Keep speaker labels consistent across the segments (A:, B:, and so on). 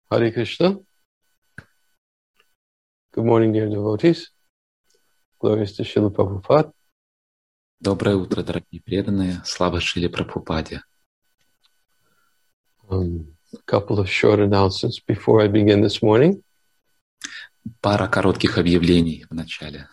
A: Hare Krishna. Good morning, dear devotees. Glories to Srila Prabhupada.
B: Доброе утро, дорогие преданные. Слава Шриле Прабхупаде.
A: A couple of short announcements before I begin this morning.
B: Пара коротких объявлений в начале.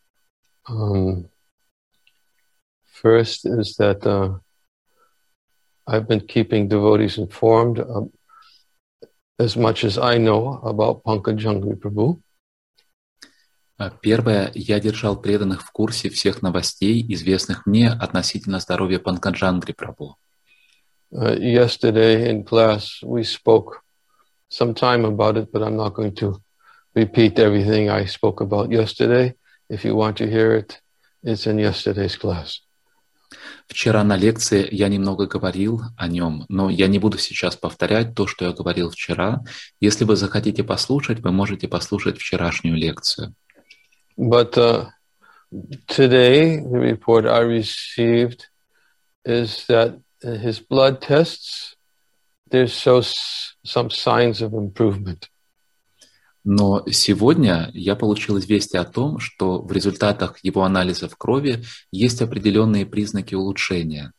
A: First is that I've been keeping devotees informed as much as I know about Pankaj Jhangvi Prabhu.
B: Первое, я держал преданных в курсе всех новостей, известных мне относительно здоровья Панкаджангри Прабху.
A: Yesterday in class we spoke some time about it, but I'm not going to repeat everything I spoke about yesterday. If you want to hear it, it's in yesterday's class.
B: Вчера на лекции я немного говорил о нем, но я не буду сейчас повторять то, что я говорил вчера. Если вы захотите послушать, вы можете послушать вчерашнюю лекцию.
A: But today, the report I received is that his blood tests, there's some signs of improvement.
B: Но сегодня я получил известие о том, что в результатах его анализов крови есть определенные признаки улучшения.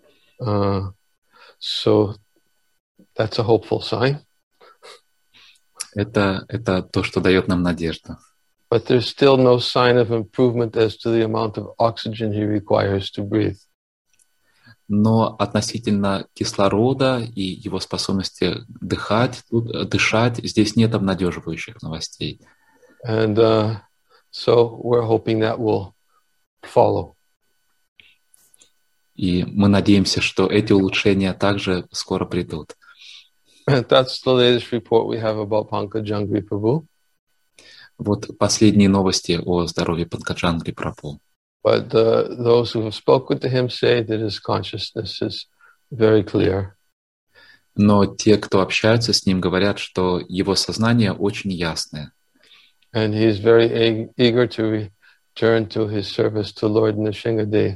A: So that's a hopeful sign.
B: Это то, что дает нам надежду.
A: But there's still no sign of improvement as to the amount of oxygen he requires to breathe.
B: Но относительно кислорода и его способности дышать, здесь нет обнадеживающих новостей.
A: And so we're hoping that will follow.
B: И мы надеемся, что эти улучшения также скоро придут.
A: That's the latest report we have about Pankaj Jhangvi Prabhu.
B: Вот последние новости о здоровье Панкаджангри Прабху.
A: But those who have spoken to him say that his consciousness is very clear.
B: Но те, кто общаются с ним, говорят, что его сознание очень ясное.
A: And he is very eager to return to his service to Lord Nrsingadev.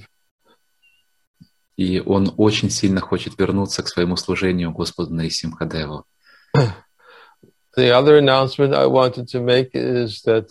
B: И он очень сильно хочет вернуться к своему служению Господу Нарисимхадеву.
A: The other announcement I wanted to make is that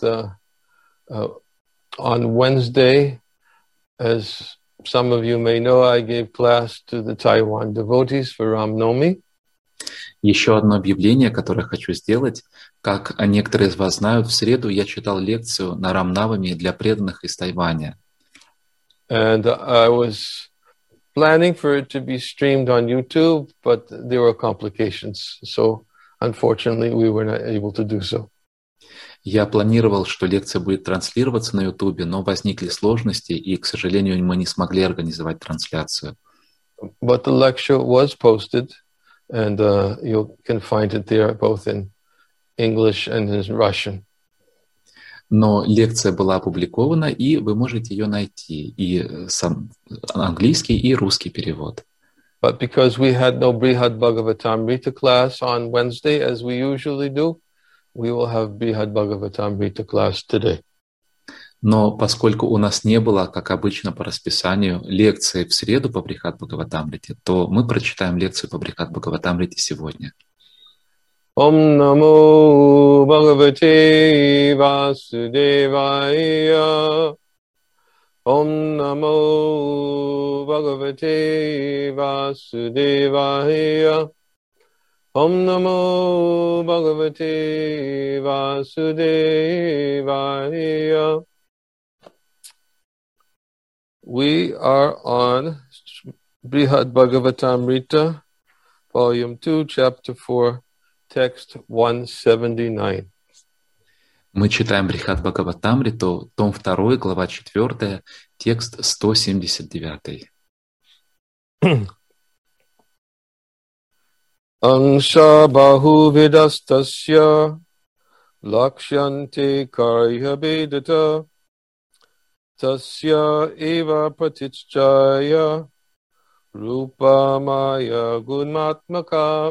A: on Wednesday, as some of you may know, I gave class to the Taiwan devotees for Ram Navami.
B: Еще одно объявление, которое хочу сделать. Как некоторые из вас знают, в среду я читал лекцию на Рам Навами для преданных из Тайваня.
A: And I was planning for it to be streamed on YouTube, but there were complications. So unfortunately, we were not able to do so.
B: Я планировал, что лекция будет транслироваться на Ютубе, но возникли сложности, и, к сожалению, мы не смогли организовать трансляцию.
A: But the lecture was posted, and you can find it there both in English and in Russian.
B: Но лекция была опубликована, и вы можете ее найти, и сам английский, и русский перевод.
A: But because we had no Brihad Bhagavatamrita class on Wednesday, as we usually do, we will have Brihad Bhagavatamrita class today.
B: Но поскольку у нас не было, как обычно по расписанию, лекции в среду по Брихад Бхагаватамрите, то мы прочитаем лекцию по Брихад Бхагаватамрите сегодня.
A: Om Namo Bhagavate Vasudevaya. Om Namo Bhagavate Vasudevaya. Om Namo Bhagavate Vasudevaya. We are on Brihad Bhagavatamrita, Volume 2, Chapter 4, Text 179.
B: Мы читаем Брихад Бхагаватамриту, том 2, глава 4, текст 179.
A: Ansha bahu vidastasya lakshante karya vedata tasya eva praticchaya rupa maya gunmatmaka.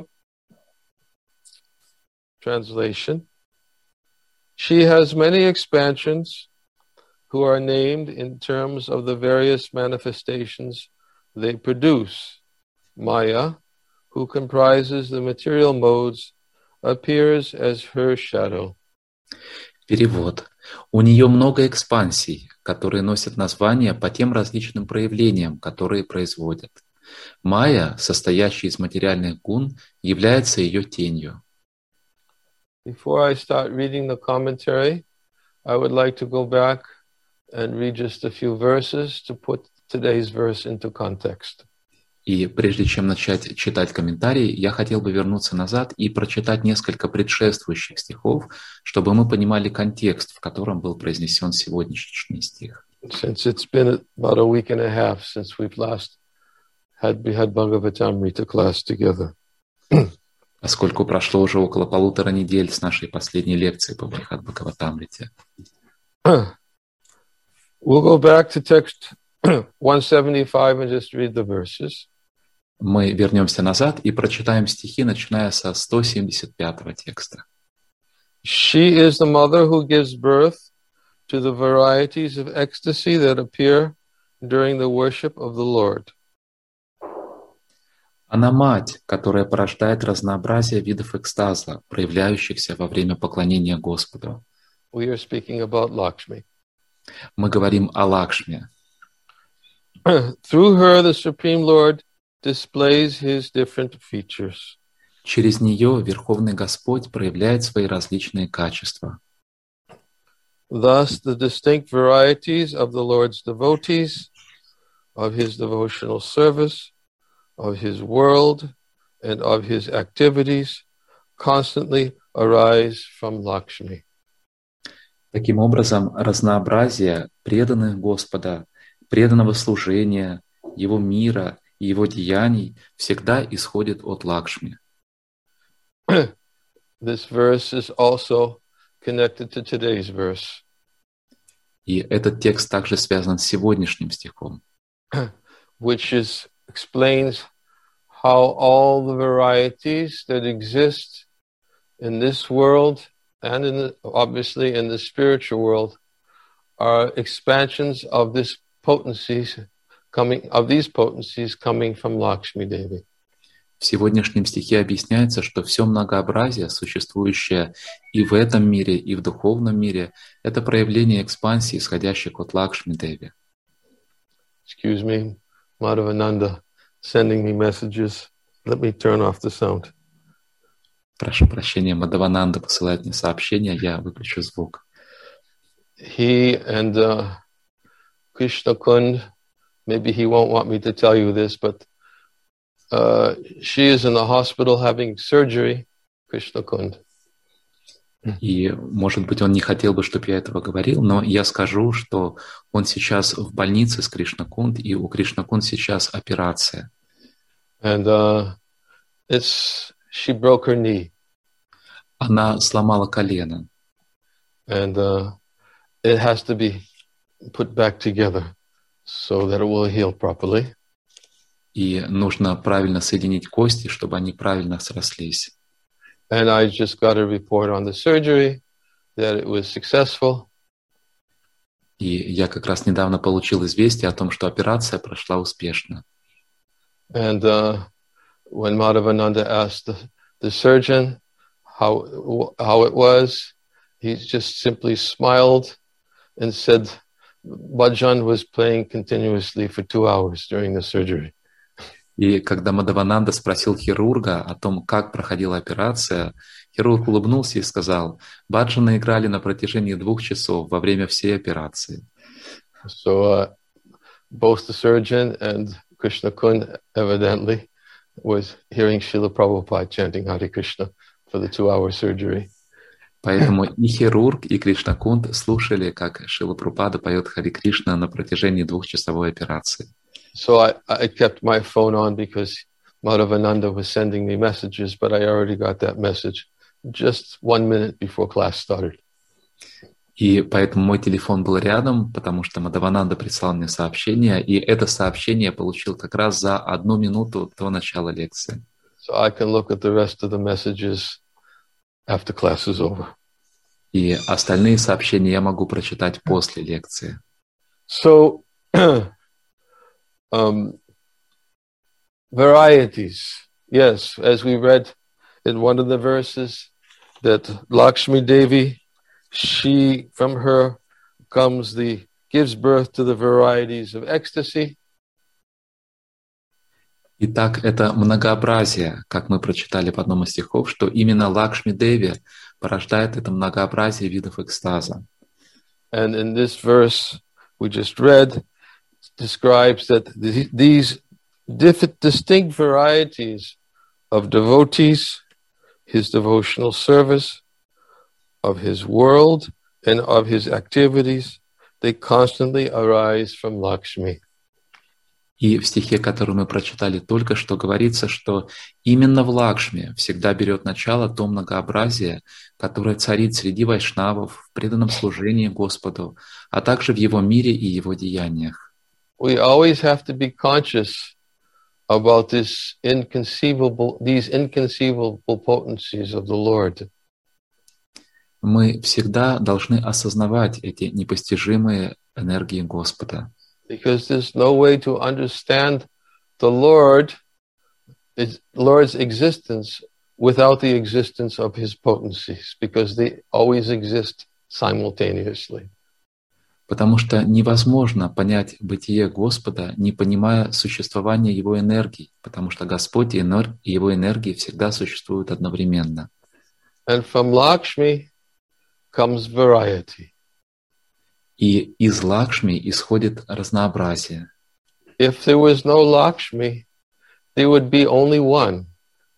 A: Translation. She has many expansions who are named in terms of the various manifestations they produce. Maya, who comprises the material modes appears as her shadow.
B: Перевод. У нее много экспансий, которые носят названия по тем различным проявлениям, которые производят. Майя, состоящая из материальных гун, является ее тенью.
A: Before I start reading the commentary, I would like to go back and read just a few verses to put today's verse into context.
B: И прежде чем начать читать комментарии, я хотел бы вернуться назад и прочитать несколько предшествующих стихов, чтобы мы понимали контекст, в котором был произнесен сегодняшний стих.
A: Since it's been about a week and a half since we've last had Bhagavatamrita class together.
B: Поскольку прошло уже около 1,5 недель с нашей последней лекции по Брихад Бхагаватамрите.
A: We'll go back to text 175 and just read the verses.
B: Мы вернемся назад и прочитаем стихи, начиная со 175 текста.
A: She is the mother who gives birth to the varieties of ecstasy that appear during the worship of the Lord.
B: Она мать, которая порождает разнообразие видов экстаза, проявляющихся во время поклонения Господу.
A: We are speaking about Lakshmi.
B: Мы говорим о Лакшме.
A: Through her, the Supreme Lord displays his different features.
B: Через нее Верховный Господь проявляет свои различные качества.
A: Thus, the distinct varieties of the Lord's devotees, of his devotional service, of his world, and of his activities constantly arise from Lakshmi.
B: Таким образом, разнообразие преданных Господа, преданного служения, его мира и его деяний всегда исходит от Лакшми.
A: This verse is also connected to today's verse.
B: И этот текст также связан с сегодняшним стихом,
A: which explains how all the varieties that exist in this world and obviously in the spiritual world are expansions of these potencies coming from Lakshmi Devi.
B: В сегодняшнем стихе объясняется, что все многообразие, существующее и в этом мире, и в духовном мире, это проявление экспансии, исходящих от Лакшми-деви.
A: Excuse me, Madhavananda sending me messages. Let me turn off the sound.
B: Прошу прощения, Мадхавананда посылает мне сообщение, я выключу звук.
A: He and Krishna Kund, maybe he won't want me to tell you this, but she is in the hospital having surgery, Krishna Kund.
B: И, может быть, он не хотел бы, чтобы я этого говорил, но я скажу, что он сейчас в больнице с Кришна Кунд, и у Кришна Кунд сейчас операция.
A: And she broke her knee.
B: Она сломала колено.
A: And it has to be put back together so that it will heal properly.
B: И нужно правильно соединить кости, чтобы они правильно срослись.
A: And I just got a report on the surgery that it was successful.
B: И я как раз недавно получил известие о том, что операция прошла успешно.
A: And when Madhavananda asked the surgeon how it was, he just simply smiled and said bhajan was playing continuously for 2 hours during the surgery.
B: И когда Мадхавананда спросил хирурга о том, как проходила операция, хирург улыбнулся и сказал: баджаны играли на протяжении 2 часов во время всей операции.
A: So both the surgeon and Krishna Kund evidently was hearing Srila Prabhupada chanting Hare Krishna for the 2-hour surgery.
B: Поэтому и хирург, и Кришна Кунд слушали, как Шрила Прабхупада поет Харе Кришна на протяжении 2-часовой операции.
A: So I kept my phone on because Madhavananda was sending me messages, but I already got that message just 1 minute before class started.
B: И поэтому мой телефон был рядом, потому что Мадхавананда прислал мне сообщение, и это сообщение я получил как раз за 1 минуту до начала лекции.
A: So I can look at the rest of the messages after class is over.
B: И остальные сообщения я могу прочитать после лекции.
A: So, varieties. Yes, as we read in one of the verses, that Lakshmi Devi, she, from her gives birth to the varieties of ecstasy.
B: Итак, это многообразие, как мы прочитали в одном из стихов, что именно Лакшми Деви порождает это многообразие видов экстаза.
A: And in this verse we just read, describes that these distinct varieties of devotees, his devotional service, of his world, and of his activities, they constantly arise from Lakshmi.
B: И в стихе, который мы прочитали только что, говорится, что именно в Лакшми всегда берет начало то многообразие, которое царит среди вайшнавов в преданном служении Господу, а также в Его мире и Его деяниях.
A: We always have to be conscious about these inconceivable potencies of the Lord.
B: Мы всегда должны осознавать эти непостижимые энергии Господа.
A: Because there's no way to understand the Lord's existence without the existence of his potencies, because they always exist simultaneously.
B: Потому что невозможно понять бытие Господа, не понимая существования Его энергий, потому что Господь и Его энергии всегда существуют одновременно.
A: And from Lakshmi comes variety.
B: И из Лакшми исходит разнообразие.
A: If there was no Lakshmi, there would be only one.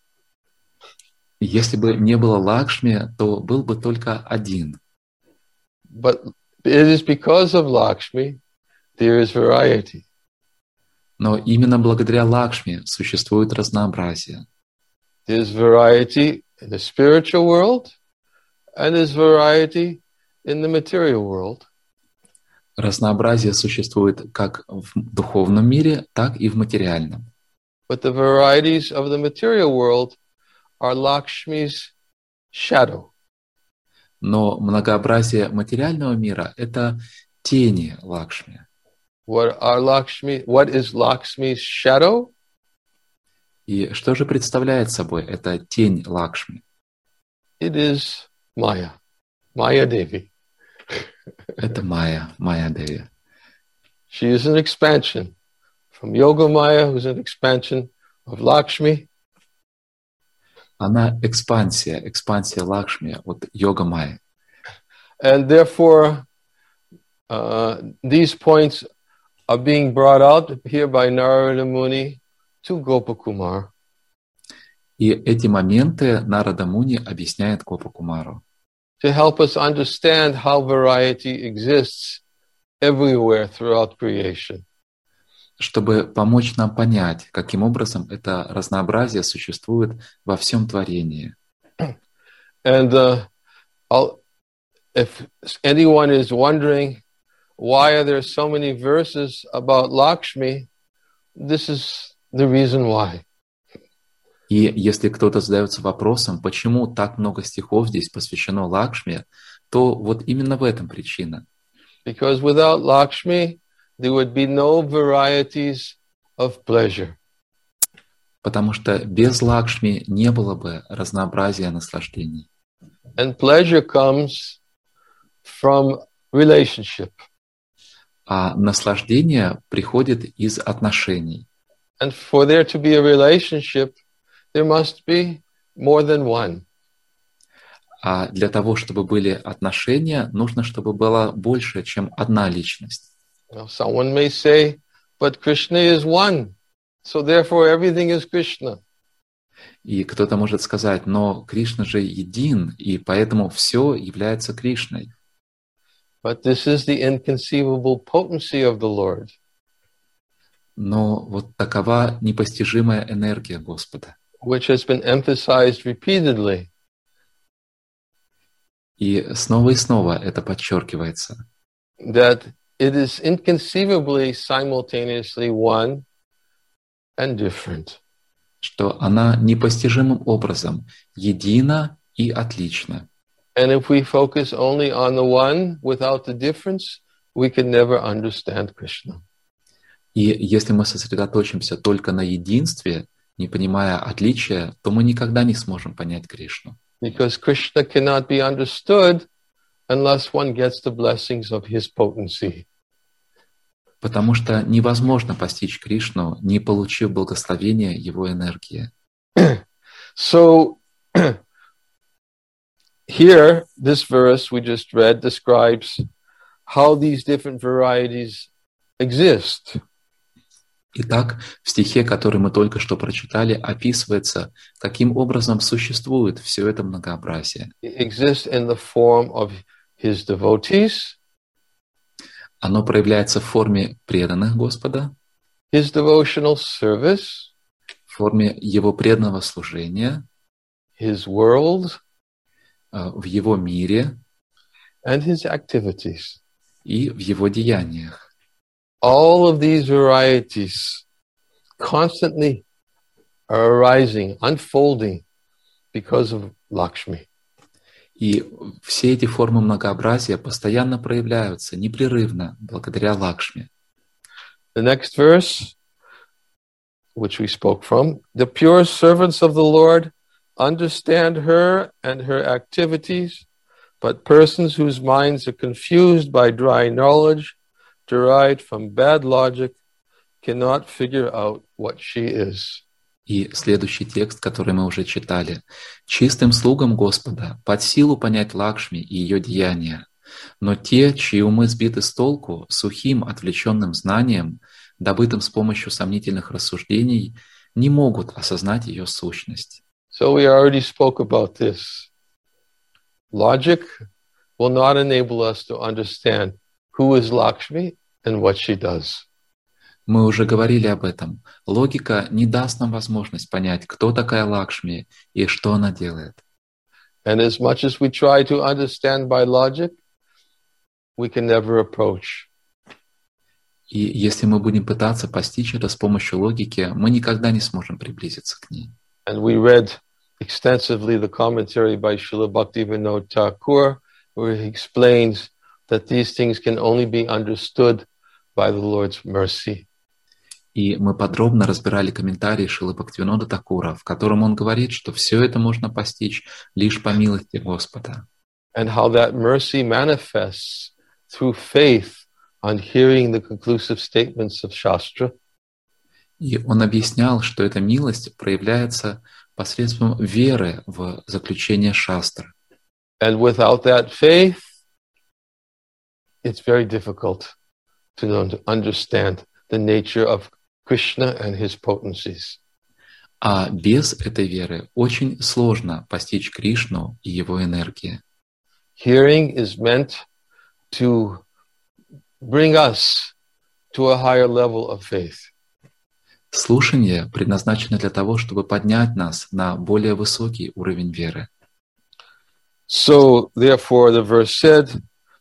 B: Если бы не было Лакшми, то был бы только один.
A: But it is because of Lakshmi there is variety.
B: Но именно благодаря Лакшми существует разнообразие.
A: There's variety in the spiritual world, and there's variety in the material world.
B: Разнообразие существует как в духовном мире, так и в материальном.
A: But the varieties of the material world are Lakshmi's shadow.
B: Но многообразие материального мира — это тени Лакшми.
A: What is Lakshmi's shadow?
B: И что же представляет собой эта тень Лакшми?
A: It is Maya Devi.
B: Это Майя Деви.
A: She is an expansion from Yoga Maya, who's an expansion of Lakshmi.
B: Она экспансия Лакшми от Йога Майи.
A: And therefore, these points are being brought out here by Narada Muni to Gopakumar.
B: И эти моменты Нарада Муни объясняет Гопакумару.
A: To help us understand how variety exists everywhere throughout creation.
B: Чтобы помочь нам понять, каким образом это разнообразие существует во всем творении.
A: And if anyone is wondering why are there so many verses about Lakshmi, this is the reason why.
B: И если кто-то задается вопросом, почему так много стихов здесь посвящено Лакшми, то вот именно в этом причина.
A: Because without Lakshmi, there would be no varieties of pleasure.
B: Потому что без Лакшми не было бы разнообразия наслаждений.
A: And pleasure comes from relationship.
B: А наслаждение приходит из отношений.
A: And for there to be a relationship, there must be more than one.
B: А для того, чтобы были отношения, нужно, чтобы было больше, чем одна личность.
A: Now, someone may say, but Krishna is one, so therefore everything is Krishna.
B: И кто-то может сказать, но Кришна же един, и поэтому все является Кришной.
A: But this is the inconceivable potency of the Lord.
B: Но вот такова непостижимая энергия Господа.
A: Which has been emphasized repeatedly.
B: И снова это подчеркивается.
A: That it is inconceivably simultaneously one and different.
B: Что она непостижимым образом едина и отлична.
A: And if we focus only on the one without the difference, we can never understand Krishna.
B: И если мы сосредоточимся только на единстве, не понимая отличия, то мы никогда не сможем понять Кришну.
A: because Krishna cannot be understood unless one gets the blessings of his potency.
B: Потому что невозможно постичь Кришну, не получив благословения Его энергии.
A: So here, this verse we just read describes how these different varieties exist.
B: Итак, в стихе, который мы только что прочитали, описывается, каким образом существует все это многообразие.
A: It exists in the form of his devotees,
B: Оно проявляется в форме преданных Господа,
A: his devotional service,
B: в форме Его преданного служения,
A: his world,
B: в Его мире
A: and his activities.
B: и в Его деяниях.
A: All of these varieties constantly are arising, unfolding because of Lakshmi.
B: И все эти формы многообразия постоянно проявляются непрерывно благодаря Лакшми.
A: The next verse, which we spoke from, the pure servants of the Lord understand her and her activities, but persons whose minds are confused by dry knowledge derived from bad logic cannot figure out what she is.
B: И следующий текст, который мы уже читали. «Чистым слугам Господа под силу понять Лакшми и ее деяния, но те, чьи умы сбиты с толку, сухим отвлеченным знанием, добытым с помощью сомнительных рассуждений, не могут осознать ее сущность».
A: So we already spoke about this. Logic will not enable us to understand who is Lakshmi and what she does.
B: Мы уже говорили об этом. Логика не даст нам возможность понять, кто такая Лакшми и что она делает.
A: And as much as we try to understand by logic, we can never approach.
B: И если мы будем пытаться постичь это с помощью логики, мы никогда не сможем приблизиться к ней.
A: And we read extensively the commentary by Srila Bhaktivinoda Thakur, where he explains that these things can only be understood by the Lord's mercy.
B: И мы подробно разбирали комментарии Шрилы Бхактивинода Такура, в котором он говорит, что все это можно постичь лишь по милости Господа.
A: And how that mercy manifests through faith on hearing the conclusive statements of Shastra.
B: И он объяснял, что эта милость проявляется посредством веры в заключение шастры.
A: And without that faith, it's very difficult to understand the nature of Krishna and his potencies.
B: А без этой веры очень сложно постичь Кришну и его энергии.
A: Hearing is meant to bring us to a higher level of faith.
B: Слушание предназначено для того, чтобы поднять нас на более высокий уровень веры.
A: So, therefore, the verse said,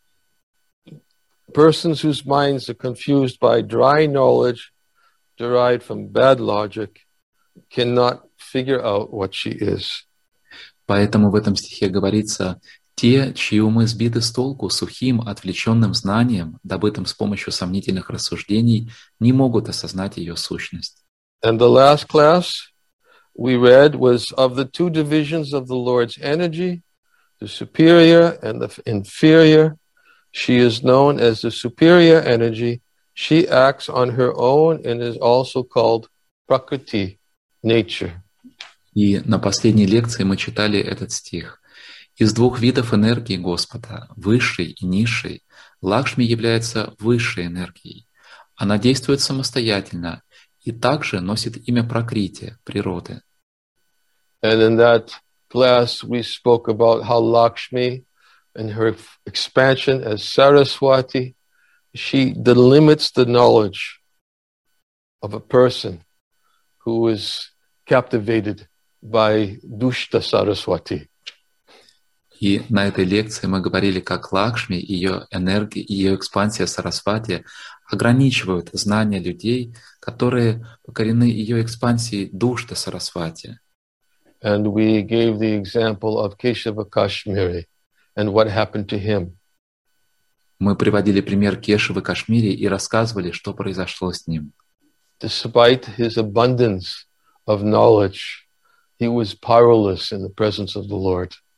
A: persons whose minds are confused by dry knowledge derived from bad logic cannot figure out what she is.
B: Поэтому в этом стихе говорится: те, чьи умы сбиты с толку сухим, отвлеченным знанием, добытым с помощью сомнительных рассуждений, не могут осознать ее сущность.
A: And the last class we read was of the two divisions of the Lord's energy, the superior and the inferior. She is known as the superior energy. She acts on her own and is also called Prakriti, nature.
B: И на последней лекции мы читали этот стих. Из двух видов энергии Господа, высшей и низшей, Лакшми является высшей энергией. Она действует самостоятельно и также носит имя Пракрити, природы.
A: And in that class we spoke about how Lakshmi and her expansion as Saraswati, she delimits the knowledge of a person who is captivated by Dushta Saraswati.
B: И на этой лекции мы говорили, как Лакшми, ее энергия и ее экспансия Сарасвати ограничивают знания людей, которые покорены ее экспансией Душта Сарасвати.
A: And we gave the example of Keshava Kashmiri and what happened to him.
B: Мы приводили пример Кешавы Кашмири и рассказывали, что произошло с ним.
A: Despite his abundance of knowledge, he was powerless in the presence of the Lord.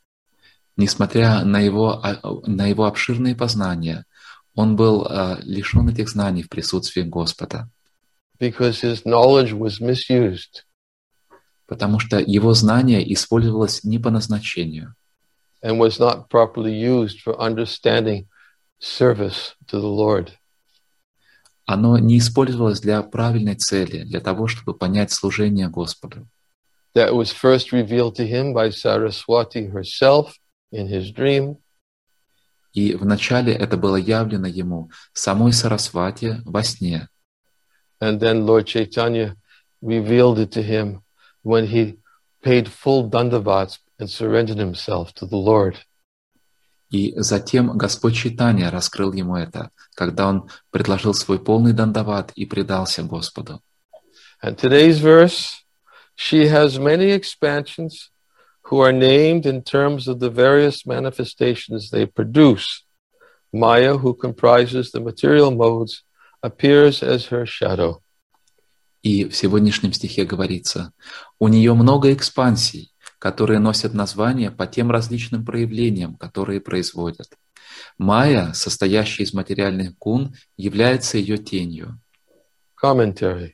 B: Несмотря на его обширные познания, он был лишен этих знаний в присутствии Господа,
A: because his knowledge was misused
B: потому что его знание использовалось не по назначению
A: and was not properly used for understanding service to the Lord.
B: Оно не использовалось для правильной цели, для того, чтобы понять служение Господу.
A: That was first revealed to him by Saraswati herself in his dream.
B: И вначале это было явлено ему самой Сарасвати во сне.
A: And then Lord Chaitanya revealed it to him when he paid full dandavats and surrendered himself to the Lord.
B: И затем Господь Чайтанья раскрыл ему это, когда он предложил свой полный дандават и предался Господу.
A: And today's verse, she has many expansions who are named in terms of the various manifestations they produce. Maya, who comprises the material modes, appears as her shadow.
B: И в сегодняшнем стихе говорится, у нее много экспансий, которые носят названия по тем различным проявлениям, которые производят. Майя, состоящая из материальных гун, является ее тенью.
A: Commentary.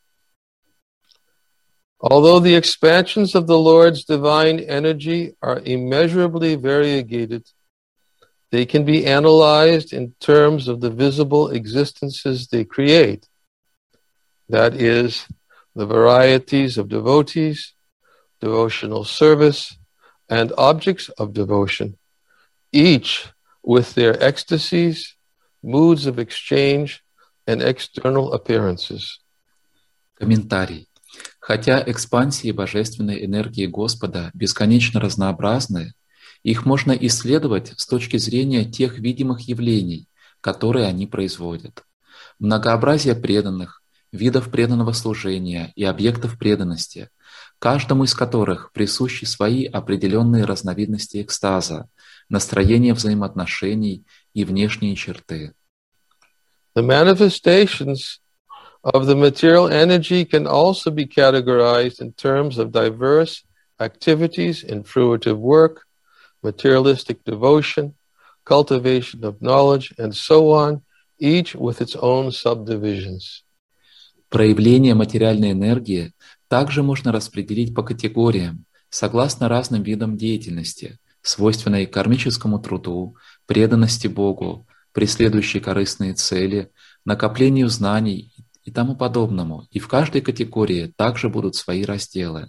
A: Although the expansions of the Lord's divine energy are immeasurably variegated, they can be analyzed in terms of the visible existences they create. That is, the varieties of devotees, devotional service, and objects of devotion, each with their ecstasies, moods of exchange, and external appearances.
B: Комментарий. Хотя экспансии божественной энергии Господа бесконечно разнообразны, их можно исследовать с точки зрения тех видимых явлений, которые они производят. Многообразие преданных, видов преданного служения и объектов преданности, каждому из которых присущи свои определенные разновидности экстаза, настроение взаимоотношений и внешние черты.
A: The manifestations of the material energy can also be categorized in terms of diverse activities in fruitive work, materialistic devotion, cultivation of knowledge, and so on, each with its own subdivisions.
B: Проявление материальной энергии также можно распределить по категориям, согласно разным видам деятельности, свойственной кармическому труду, преданности Богу, преследующей корыстные цели, накоплению знаний и тому подобному. И в каждой категории также будут свои разделы.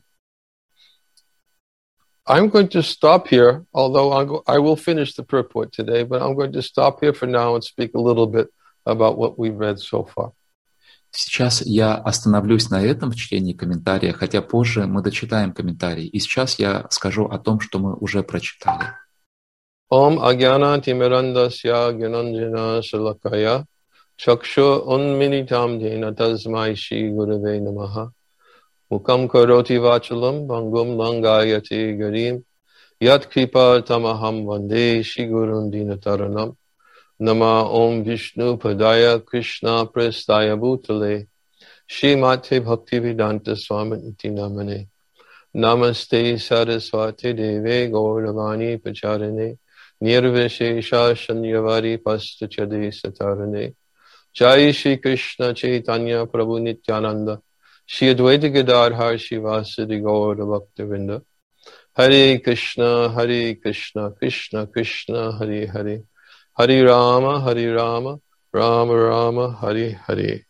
A: I'm going to stop here, although I will finish the purport today, but I'm going to stop here for now and speak a little bit about what we've read so far.
B: Сейчас я остановлюсь на этом в чтении комментария, хотя позже мы дочитаем комментарий. И сейчас я скажу о том, что мы уже прочитали.
A: Om Agyana Timirandasya Gyananjana Shalakaya Chakshu Unminitam Jena Tasmai Shri Gurave Namaha Mukam Karoti Vachalam Bangum Langayati Garim Yat Kripa Tamaham Vande Shri Gurun Dinataranam Nama Om Vishnu Padaya Krishna Prestaya Bhutale Shri Mate Bhaktivedanta Swamiti Namane Namaste Saraswati Deve Gauravani Pacharane Nirvishesha Shanyavari Pastachade Satarane Jai Shri Krishna Chaitanya Prabhu Nityananda Shri Advaita Gadadhar Shivasadi Gaura Bhaktivinda Hare Krishna Krishna Krishna Hare Hare Hare Rama Rama Rama Hare Hare.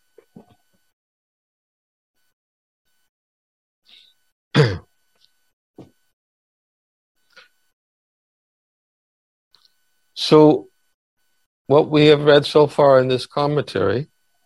A: So, what we have read so far in this commentary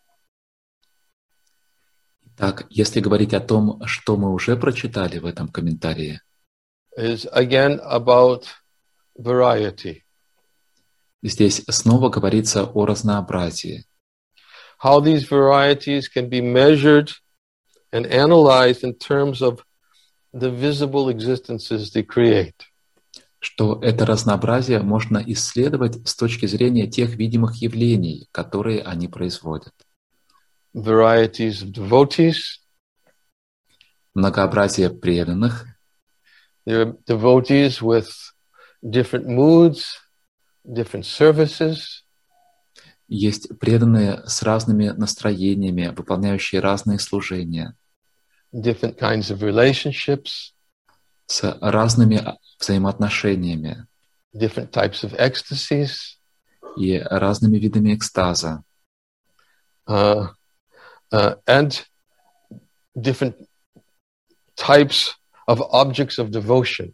B: Так, если говорить о том, что мы уже прочитали в этом комментарии,
A: is again about variety.
B: здесь снова говорится о разнообразии.
A: How these varieties can be measured and analyzed in terms of the visible existences they create.
B: Что это разнообразие можно исследовать с точки зрения тех видимых явлений, которые они производят.
A: Varieties of devotees.
B: Многообразие преданных.
A: There are devotees with different moods, different services.
B: Есть преданные с разными настроениями, выполняющие разные служения,
A: Different kinds of relationships,
B: с разными взаимоотношениями
A: different types of ecstasies,
B: и разными видами экстаза,
A: and different types of objects of devotion.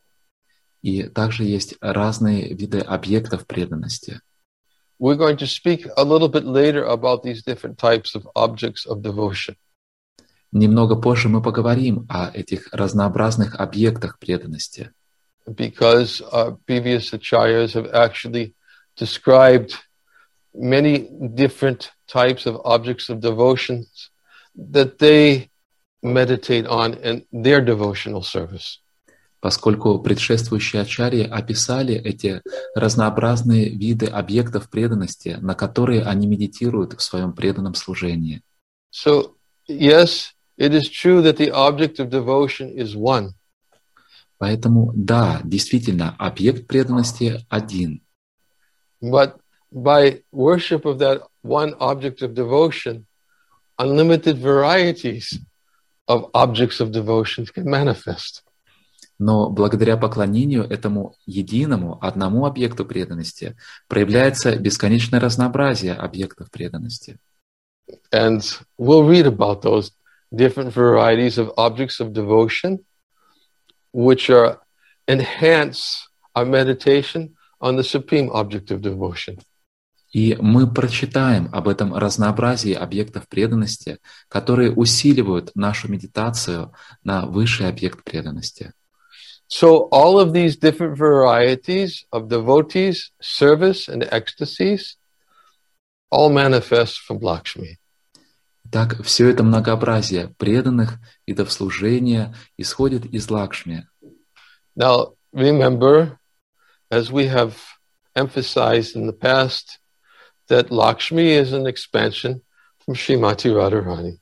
B: и также есть разные виды объектов преданности.
A: We're going to speak a little bit later about these different types of objects of devotion.
B: Немного позже мы поговорим о этих разнообразных объектах преданности,
A: Because our previous acharyas have actually described many different types of objects of devotion that they meditate on in their devotional service.
B: поскольку предшествующие ачарьи описали эти разнообразные виды объектов преданности, на которые они медитируют в своем преданном служении.
A: So, yes, it is true that the object of devotion is one.
B: Поэтому, да, действительно, объект преданности один.
A: But by worship of that one object of devotion, unlimited varieties of objects of devotion can manifest.
B: Но благодаря поклонению этому единому, одному объекту преданности проявляется бесконечное разнообразие объектов преданности.
A: And we'll read about those different varieties of objects of devotion, which are enhance our meditation on the supreme object of devotion.
B: И мы прочитаем об этом разнообразии объектов преданности, которые усиливают нашу медитацию на высший объект преданности.
A: So all of these different varieties of devotees, service, and ecstasies all manifest from Lakshmi.
B: Так, все это многообразие преданных, видов служения исходит из Лакшми.
A: Now, remember, as we have emphasized in the past, that Lakshmi is an expansion from Srimati Radharani.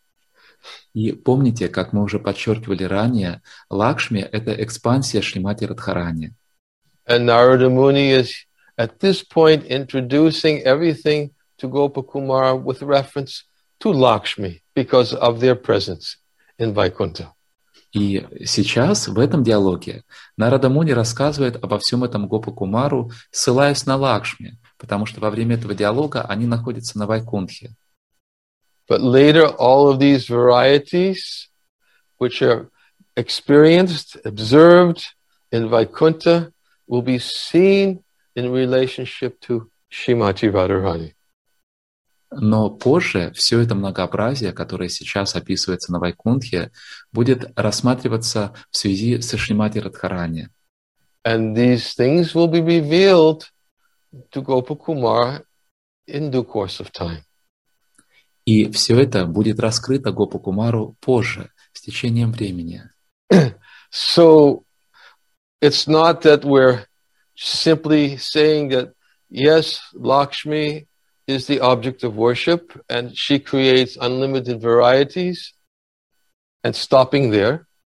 B: И помните, как мы уже подчеркивали ранее, Лакшми — это экспансия Шримати Радхарани.
A: And Narada Muni is at this point introducing everything to Gopakumara with reference to Lakshmi because of their presence in Vaikuntha.
B: И сейчас в этом диалоге Нарада Муни рассказывает обо всем этом Гопакумару, ссылаясь на Лакшми, потому что во время этого диалога они находятся на Вайкунтхе.
A: But later, all of these varieties, which are experienced, observed in Vaikuntha, will be seen in relationship to Srimati Radharani.
B: Но позже все это многообразие, которое сейчас описывается на Вайкунтхе, будет рассматриваться в связи со Шримати Радхарани.
A: And these things will be revealed to Gopakumar in due course of time.
B: И все это будет раскрыто Гопакумару позже, с течением времени.
A: So it's not that we're simply saying that, yes, Lakshmi is the object of worship and she creates unlimited varieties and stopping there.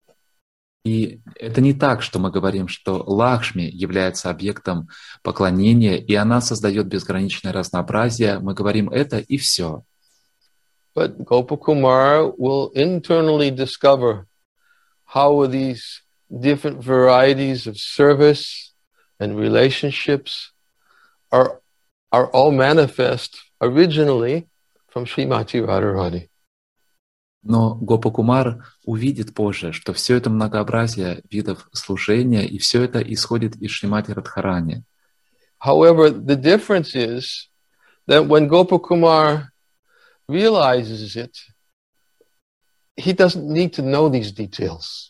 B: И это не так, что мы говорим, что Лакшми является объектом поклонения, и она создает безграничное разнообразие. Мы говорим это и все.
A: But Gopakumar will internally discover how these different varieties of service and relationships are all manifest originally from Srimati Radharani.
B: Но Гопакумар увидит позже, что все это многообразие видов служения, и все это исходит из Шримати Радхарани.
A: However, the difference is that when Gopakumar realizes it, he doesn't need to know these details.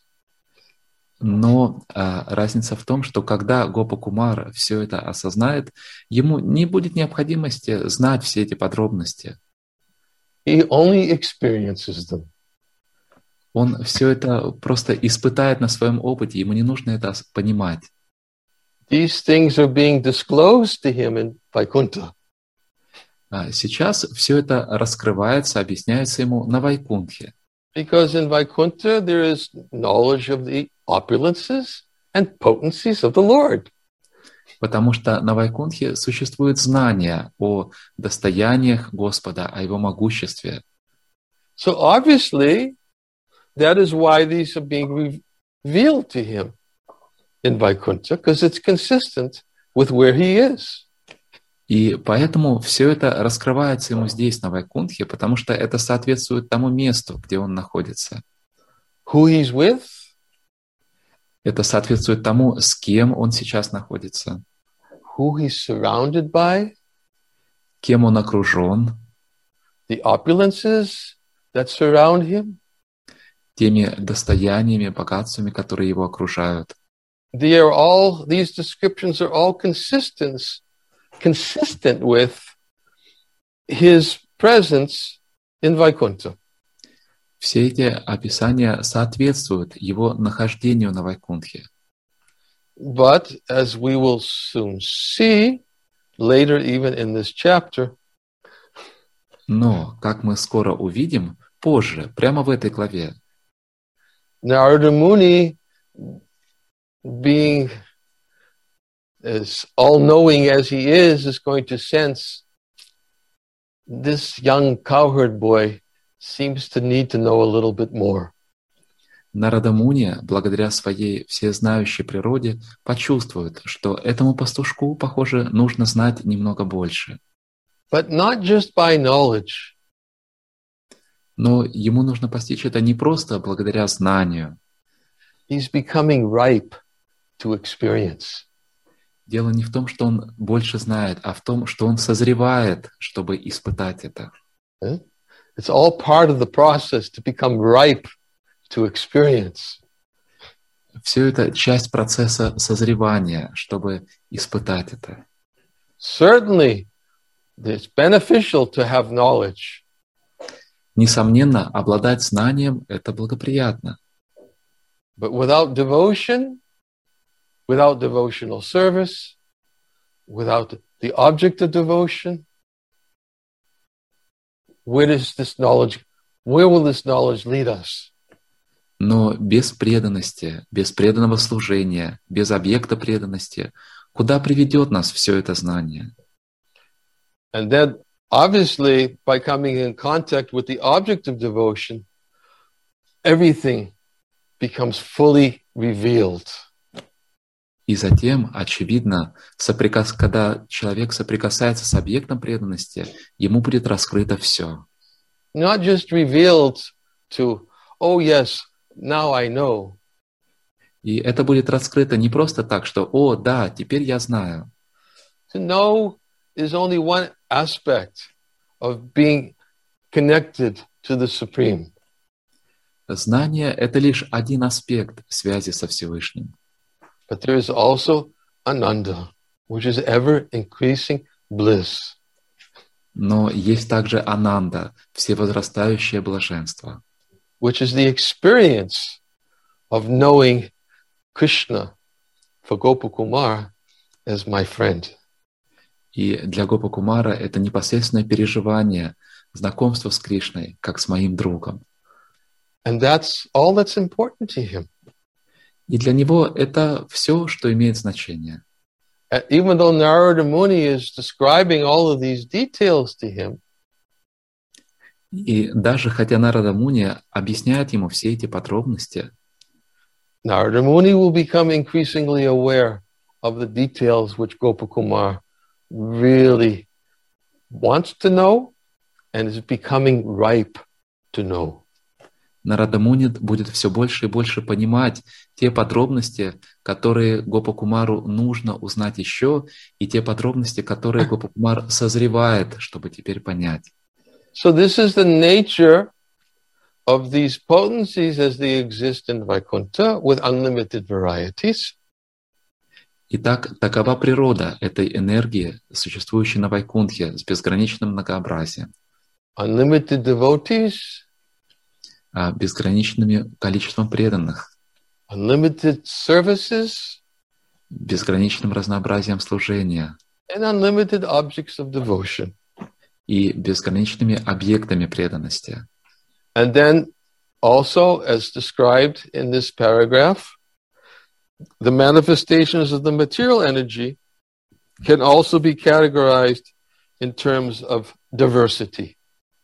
B: Но разница в том, что когда Гопакумар все это осознает, ему не будет необходимости знать все эти подробности.
A: He only experiences them.
B: Он все это просто испытает на своем опыте, ему не нужно это понимать.
A: These things are being disclosed to him in Vaikuntha.
B: Сейчас все это раскрывается, объясняется ему на Вайкунтхе.
A: Because in Vaikuntha there is knowledge of the opulences and potencies of the Lord.
B: Потому что на Вайкунтхе существует знание о достояниях Господа, о Его могуществе.
A: So obviously, that is why these are being revealed to him in Vaikuntha, because it's consistent with where he is.
B: И поэтому все это раскрывается ему здесь, на Вайкунтхе, потому что это соответствует тому месту, где он находится.
A: Who he's with,
B: Это соответствует тому, с кем он сейчас находится,
A: who he's surrounded by,
B: кем он окружен,
A: the opulences that surround him.
B: теми достояниями, богатствами, которые его окружают.
A: These descriptions are all consistent with his presence in Vaikuntha.
B: Все эти описания соответствуют его нахождению на Вайкунтхе.
A: But as we will soon see later, even in this chapter,
B: Но, как мы скоро увидим, позже, прямо в этой главе,
A: Narada Muni, being as all-knowing as he is going to sense this young cowherd boy seems to need to know a little bit more.
B: Нарада Муни, благодаря своей всезнающей природе, почувствует, что этому пастушку, похоже, нужно знать немного больше.
A: But not just by knowledge.
B: Но ему нужно постичь это не просто благодаря знанию.
A: He's becoming ripe to experience.
B: Дело не в том, что он больше знает, а в том, что он созревает, чтобы испытать это.
A: It's all part of the process to become ripe to experience.
B: Все это часть процесса созревания, чтобы испытать это.
A: Certainly, it's beneficial to have knowledge.
B: Несомненно, обладать знанием – это благоприятно.
A: But without devotion, without devotional service, without the object of devotion, where will this knowledge lead us?
B: Но без преданности, без преданного служения, без объекта преданности, куда приведет нас все это знание?
A: And then, obviously, by coming in contact with the object of devotion, everything becomes fully revealed.
B: И затем, очевидно, когда человек соприкасается с объектом преданности, ему будет раскрыто все.
A: Not just revealed to, oh yes, now I know.
B: И это будет раскрыто не просто так, что «О, да, теперь я знаю».
A: To know is only one aspect of being connected to the Supreme.
B: Знание — это лишь один аспект связи со Всевышним.
A: But there is also Ananda, which is ever increasing bliss.
B: Но есть также Ананда, всевозрастающее блаженство,
A: which is the experience of knowing Krishna for Gopakumar as my friend.
B: И для Гопакумара это непосредственное переживание знакомства с Кришной, как с моим другом.
A: And that's all that's important to him.
B: И для него это все, что имеет значение.
A: Even though Narada Muni is describing all of these details to him,
B: и даже хотя Нарада Муни объясняет ему все эти подробности,
A: Narada Muni will become increasingly aware of the details which Gopakumar really wants to know and is becoming ripe to know.
B: Нарада Муни будет все больше и больше понимать те подробности, которые Гопакумару нужно узнать еще, и те подробности, которые Гопакумар созревает, чтобы теперь понять.
A: So this is the nature of these potencies as they exist in Vaikuntha with unlimited varieties.
B: Итак, такова природа этой энергии, существующей на Вайкунтхе с безграничным многообразием.
A: Unlimited devotees,
B: безграничным количеством преданных,
A: unlimited services,
B: безграничным разнообразием служения
A: and unlimited objects of devotion.
B: И безграничными объектами преданности.
A: And then also, as described in this paragraph, the manifestations of the material energy can also be categorized in terms of diversity.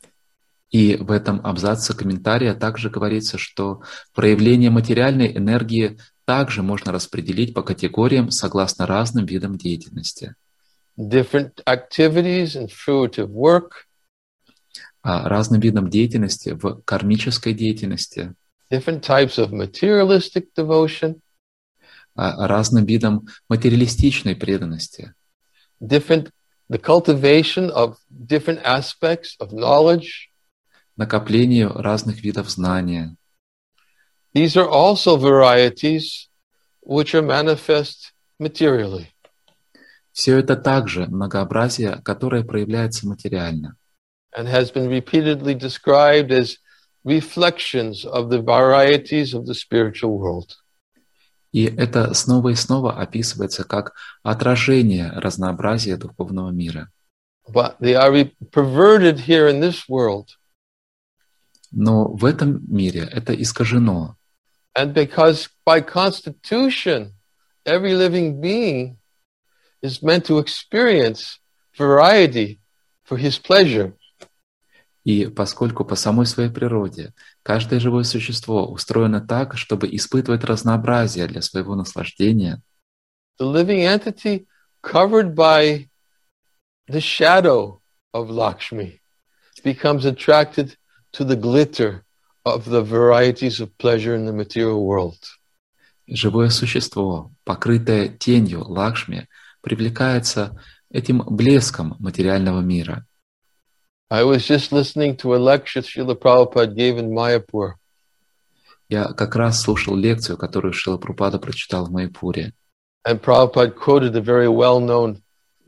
B: И в этом абзаце комментария также говорится, что проявление материальной энергии также можно распределить по категориям согласно разным видам деятельности.
A: Different activities in fruitive work,
B: Разным видам деятельности в кармической деятельности,
A: different types of materialistic devotion,
B: разным видам материалистичной преданности,
A: the cultivation of different aspects of knowledge.
B: накоплению разных видов знания.
A: These are also varieties which are manifest materially.
B: Все это также многообразие, которое проявляется материально.
A: And has been repeatedly described as reflections of the varieties of the spiritual world.
B: И это снова и снова описывается как отражение разнообразия духовного мира.
A: But they are perverted here in this world.
B: Но в этом мире это искажено.
A: And because by constitution, every living being is meant to experience variety for his pleasure.
B: И поскольку по самой своей природе каждое живое существо устроено так, чтобы испытывать разнообразие для своего наслаждения,
A: the living entity covered by the shadow of Lakshmi becomes attracted to the glitter of the varieties of pleasure in the material world.
B: Живое существо, покрытое тенью Лакшми, привлекается этим блеском материального мира.
A: I was just listening to a lecture Srila Prabhupada gave in Mayapur.
B: Я как раз слушал лекцию, которую Шрила Прабхупада прочитал в Майяпуре.
A: And Prabhupada quoted a very well-known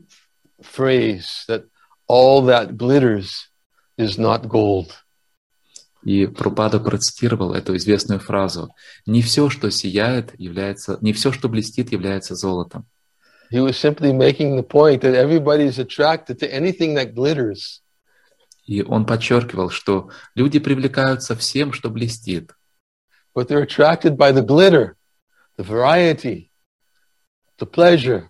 A: phrase that all that glitters is not gold.
B: И Прабхупада процитировал эту известную фразу: «Не все, что сияет, не все, что блестит, является золотом».
A: He was simply making the point that everybody is attracted to anything that glitters.
B: И он подчеркивал, что люди привлекаются всем, что блестит.
A: But they're attracted by the glitter, the variety, the pleasure.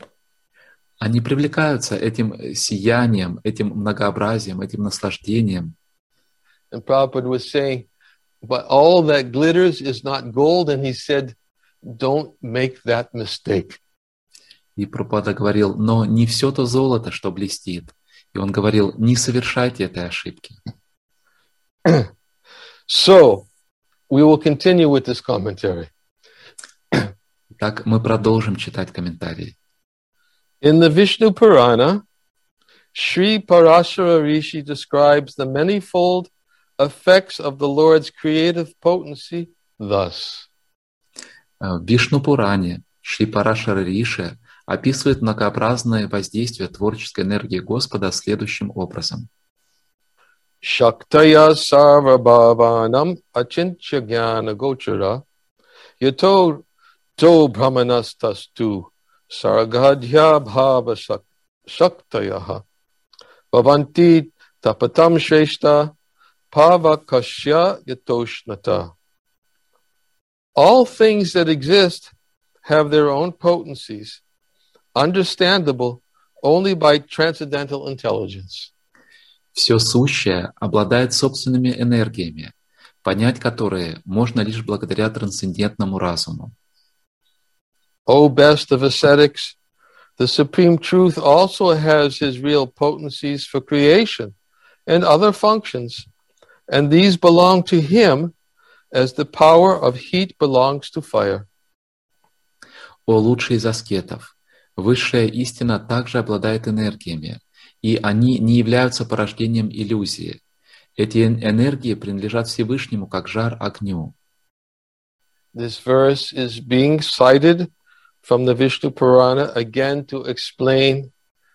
B: Они привлекаются этим сиянием, этим многообразием, этим наслаждением.
A: And Prabhupada was saying, but all that glitters is not gold. And he said, don't make that mistake.
B: И Прабхупада говорил, но не все то золото, что блестит. И он говорил, не совершайте этой ошибки.
A: So, we will continue with this commentary.
B: Так мы продолжим читать комментарии.
A: In the Vishnu Purana, Sri Parashara Rishi describes the manifold effects of the Lord's creative potency thus.
B: В Вишну-Пуране Шри Парашара Риши описывает многообразное воздействие творческой энергии Господа следующим образом.
A: Shaktaya sarvabhavanam achintya jnana gochara yato do brahmanastastu sargadhya bhava shaktayaha bhavanti tapatam shreshta pavakashya yatoshnata. All things that exist have their own potencies, understandable only by transcendental intelligence.
B: Все сущее обладает собственными энергиями, понять которые можно лишь благодаря трансцендентному разуму.
A: O best of ascetics, the Supreme Truth also has his real potencies for creation and other functions, and these belong to him as the power of heat belongs to fire.
B: О лучший из аскетов! Высшая истина также обладает энергиями, и они не являются порождением иллюзии. Эти энергии принадлежат Всевышнему, как жар огню.
A: This verse is being cited from the Vishnu Purana again to explain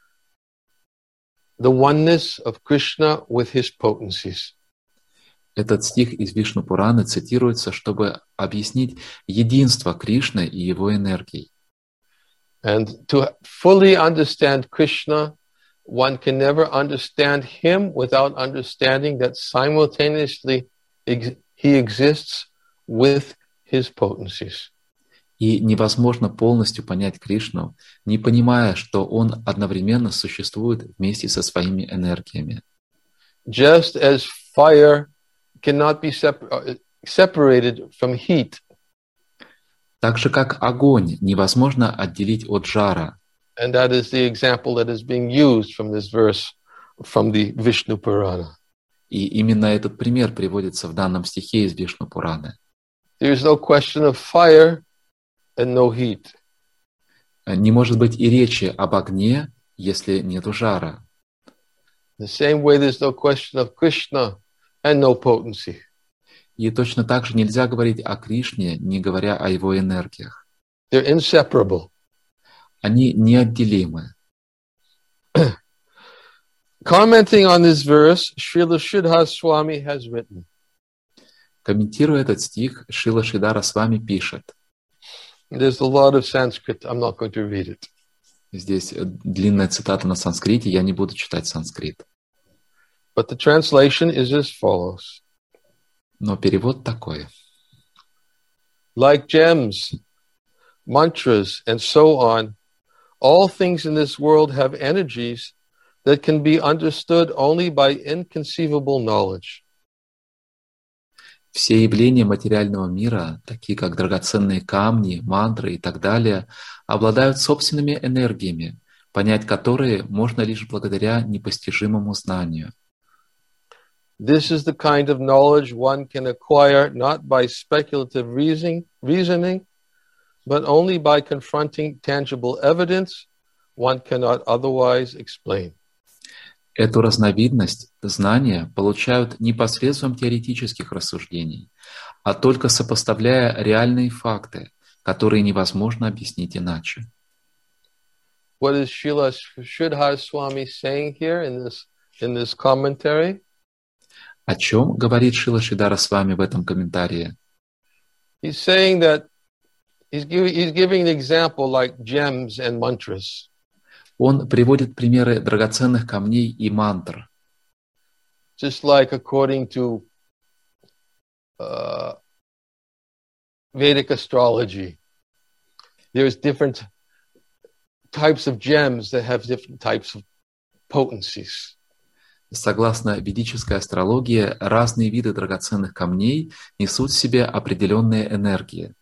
A: the oneness of Krishna with his potencies.
B: Этот стих из Вишну-Пураны цитируется, чтобы объяснить единство Кришны и его энергий.
A: And to fully understand Krishna, one can never understand him without understanding that simultaneously he exists with his potencies.
B: И невозможно полностью понять Кришну, не понимая, что Он одновременно существует вместе со своими энергиями.
A: Just as fire cannot be separated from heat,
B: Так же, как огонь невозможно отделить от жара.
A: and that is the example that is being used from this verse from the Vishnu Purana.
B: И именно этот пример приводится в данном стихе из Вишну Пураны.
A: There is no question of fire and no heat.
B: Не может быть и речи об огне, если нету жара.
A: The same way there's no question of Krishna and no potency.
B: И точно так же нельзя говорить о Кришне, не говоря о его энергиях.
A: They're inseparable.
B: Они неотделимы.
A: Commenting on this verse, Srila Sridhar Swami has written,
B: Комментируя этот стих, Шрила Шридхара Свами пишет.
A: there's a lot of Sanskrit, I'm not going to read it.
B: Здесь длинная цитата на санскрите, я не буду читать санскрит.
A: But the translation is as follows.
B: Но перевод такой.
A: Like gems, mantras, and so on, all things in this world have energies that can be understood only by inconceivable knowledge.
B: Все явления материального мира, такие как драгоценные камни, мантры и так далее, обладают собственными энергиями, понять которые можно лишь благодаря непостижимому знанию.
A: This is the kind of knowledge one can acquire not by speculative reasoning, but only by confronting tangible evidence one cannot otherwise explain.
B: Эту разновидность знания получают не посредством теоретических рассуждений, а только сопоставляя реальные факты, которые невозможно объяснить иначе.
A: What is Srila Sridhar Swami saying here in this commentary?
B: О чем говорит Шрила Шридхара Свами в этом комментарии?
A: He's saying that he's giving an example like gems and mantras.
B: Он приводит примеры драгоценных камней и мантр.
A: Just like according to Vedic astrology, there's different types of gems that have different types of potencies.
B: Согласно ведической астрологии, разные виды драгоценных камней несут в себе определенные энергии.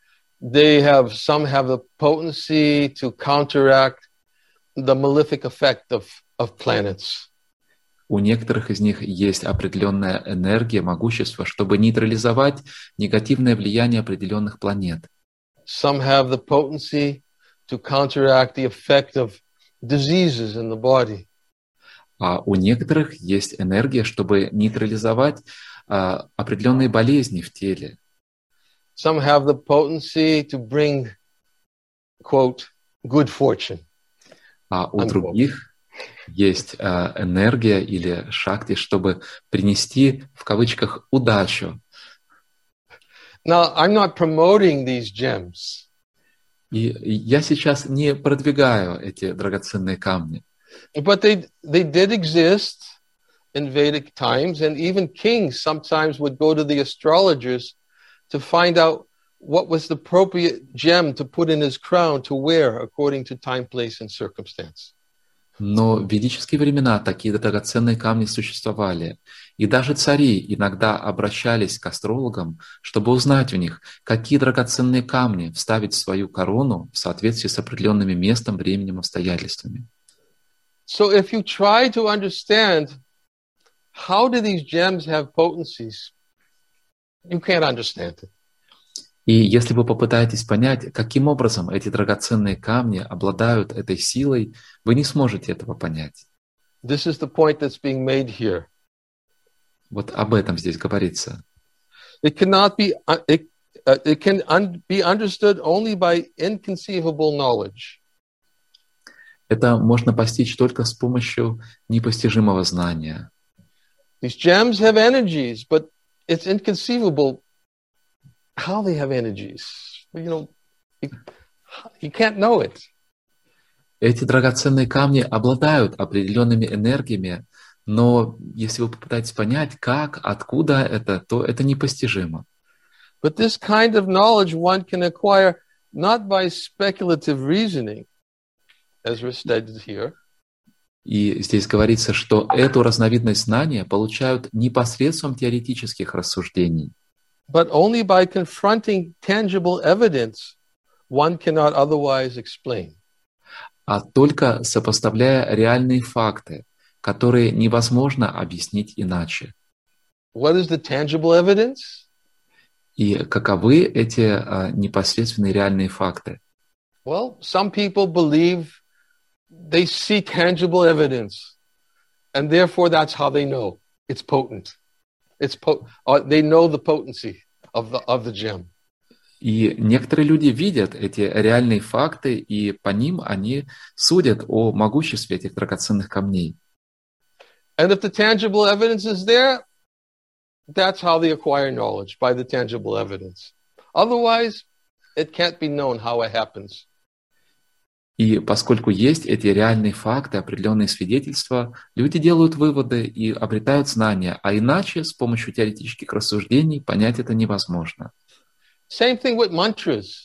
A: Some have the potency to counteract the malefic effect of planets.
B: У некоторых из них есть определенная энергия, могущество, чтобы нейтрализовать негативное влияние определенных планет.
A: Some have the potency to counteract the effect of diseases in the body.
B: А у некоторых есть энергия, чтобы нейтрализовать определенные болезни в теле.
A: Some have the potency to bring, quote, good fortune.
B: А у других есть энергия или шакти, чтобы принести, в кавычках, удачу.
A: Now, I'm not promoting these gems.
B: И я сейчас не продвигаю эти драгоценные камни.
A: But they did exist in Vedic times, and even kings sometimes would go to the astrologers to find out what was the appropriate gem to put in his crown to wear according to time, place, and circumstance.
B: Но в ведические времена такие драгоценные камни существовали. И даже цари иногда обращались к астрологам, чтобы узнать у них, какие драгоценные камни вставить в свою корону в соответствии с определенными местом, временем, обстоятельствами.
A: So if you try to understand how do these gems have potencies, you can't understand it.
B: И если вы попытаетесь понять, каким образом эти драгоценные камни обладают этой силой, вы не сможете этого понять.
A: This is the point that's being made here.
B: Вот об этом здесь говорится.
A: It cannot be. It can be understood only by inconceivable knowledge.
B: Это можно постичь только с помощью непостижимого знания.
A: These gems have energies, but it's inconceivable how they have energies. You can't know it.
B: Эти драгоценные камни обладают определенными энергиями, но если вы попытаетесь понять, как, откуда это, то это непостижимо.
A: But this kind of knowledge one can acquire not by speculative reasoning, as was stated here,
B: И здесь говорится, что эту разновидность знания получают не посредством теоретических рассуждений,
A: but only by confronting tangible evidence one cannot otherwise explain.
B: а только сопоставляя реальные факты, которые невозможно объяснить иначе.
A: What is the tangible evidence?
B: И каковы эти непосредственные реальные факты?
A: Well, some people believe they see tangible evidence, and therefore that's how they know it's potent. They know the potency of the gem.
B: И некоторые люди видят эти реальные факты, и по ним они судят о могуществе этих драгоценных камней.
A: And if the tangible evidence is there, that's how they acquire knowledge, by the tangible evidence. Otherwise, it can't be known how it happens.
B: И поскольку есть эти реальные факты, определенные свидетельства, люди делают выводы и обретают знания, а иначе с помощью теоретических рассуждений понять это невозможно.
A: Same thing with mantras.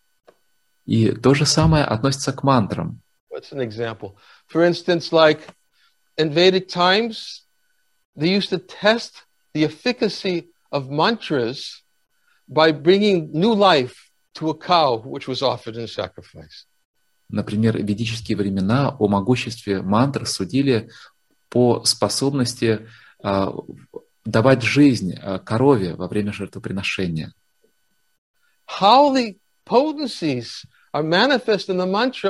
B: И то же самое относится к мантрам.
A: What's an example? For instance, like in Vedic times, they used to test the efficacy of mantras by bringing new life to a cow which was offered in sacrifice.
B: Например, в ведические времена о могуществе мантр судили по способности давать жизнь корове во время жертвоприношения.
A: How the potencies are manifest in the mantra,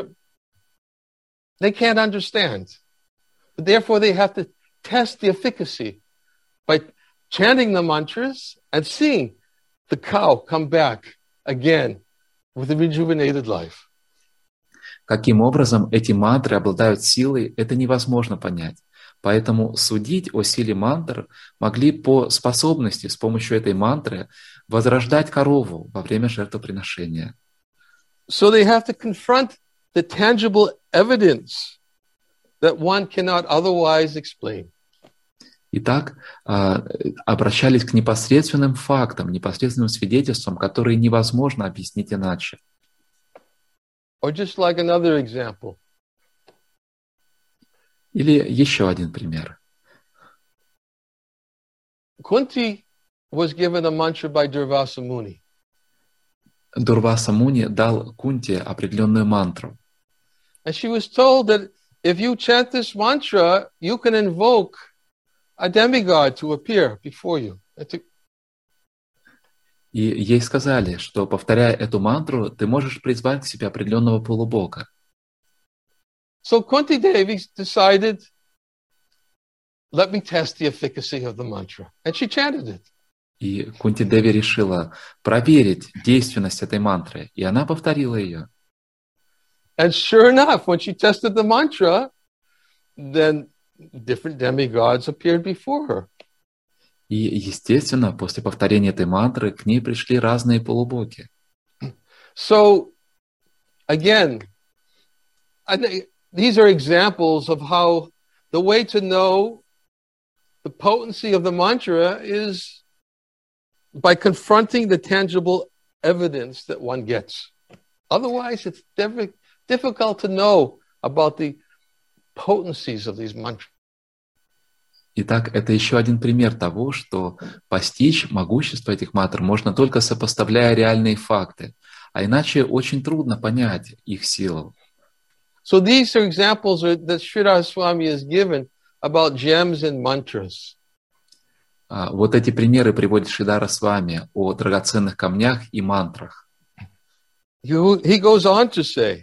A: they can't understand. Therefore, they have to test the efficacy by chanting the mantras and seeing the cow come back again with a rejuvenated life.
B: Каким образом эти мантры обладают силой, это невозможно понять. Поэтому судить о силе мантр могли по способности с помощью этой мантры возрождать корову во время жертвоприношения.
A: So they have to confront the tangible evidence that one cannot otherwise explain.
B: Итак, обращались к непосредственным фактам, непосредственным свидетельствам, которые невозможно объяснить иначе.
A: Or just like another example.
B: Или еще один пример.
A: Kunti was given a mantra by Durvasa Muni.
B: Дурваса Муни дал Кунте определенную мантру.
A: And she was told that if you chant this mantra, you can invoke a demigod to appear before you.
B: И ей сказали, что, повторяя эту мантру, ты можешь призвать к себе определенного полубога.
A: So Kunti Devi decided, let me test the efficacy of the mantra. And she chanted it.
B: И Кунти Деви решила проверить действенность этой мантры, и она повторила ее.
A: And sure enough, when she tested the mantra, then different demigods appeared before her.
B: И, естественно, после повторения этой мантры к ней пришли разные полубоги.
A: So, again, I think these are examples of how the way to know the potency of the mantra is by confronting the tangible evidence that one gets. Otherwise, it's difficult to know about the potencies of these mantras.
B: Итак, это еще один пример того, что постичь могущество этих мантр можно только сопоставляя реальные факты, а иначе очень трудно понять их силу.
A: So these are examples that Sridhar Swami has given about gems and mantras.
B: Вот эти примеры приводит Шридхара Свами о драгоценных камнях и мантрах.
A: He goes on to say,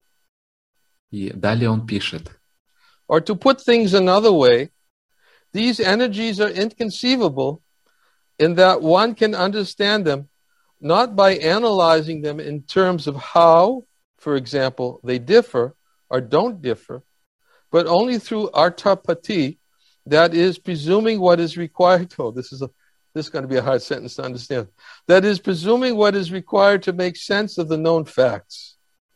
B: и далее он пишет,
A: or to put things another way, these energies are inconceivable in that one can understand them not by analyzing them in terms of how, for example, they differ or don't differ, but only through artapati, that is, presuming what is required. Oh, this is going to be a hard sentence to understand. That is, presuming what is required to make sense of the known facts.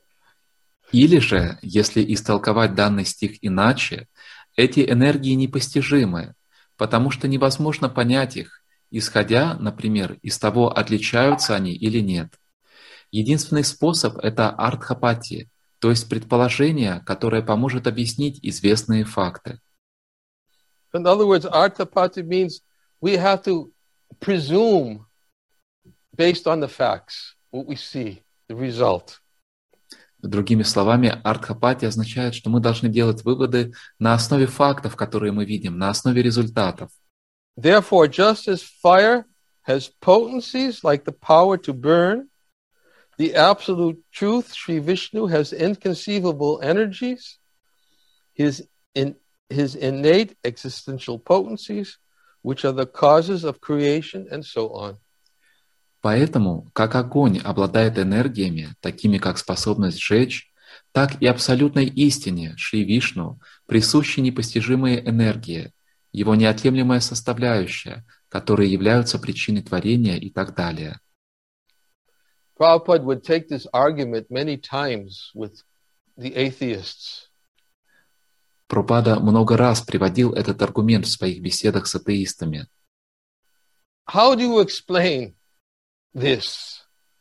B: Или же, если истолковать данный стих иначе, эти энергии непостижимы, потому что невозможно понять их, исходя, например, из того, отличаются они или нет. Единственный способ – это артхапати, то есть предположение, которое поможет объяснить известные факты.
A: In other words, arthapati means we have to presume based on the facts, what we see, the result.
B: Другими словами, артхапати означает, что мы должны делать выводы на основе фактов, которые мы видим, на основе результатов.
A: Therefore, just as fire has potencies like the power to burn, the absolute truth, Sri Vishnu, has inconceivable energies, his innate existential potencies, which are the causes of creation, and so on.
B: Поэтому, как огонь обладает энергиями, такими как способность сжечь, так и абсолютной истине Шри Вишну присущи непостижимые энергии, его неотъемлемая составляющая, которые являются причиной творения и так далее.
A: Prabhupada would take this argument many times with the atheists.
B: Прабхупада много раз приводил этот аргумент в своих беседах с атеистами.
A: How do you explain this?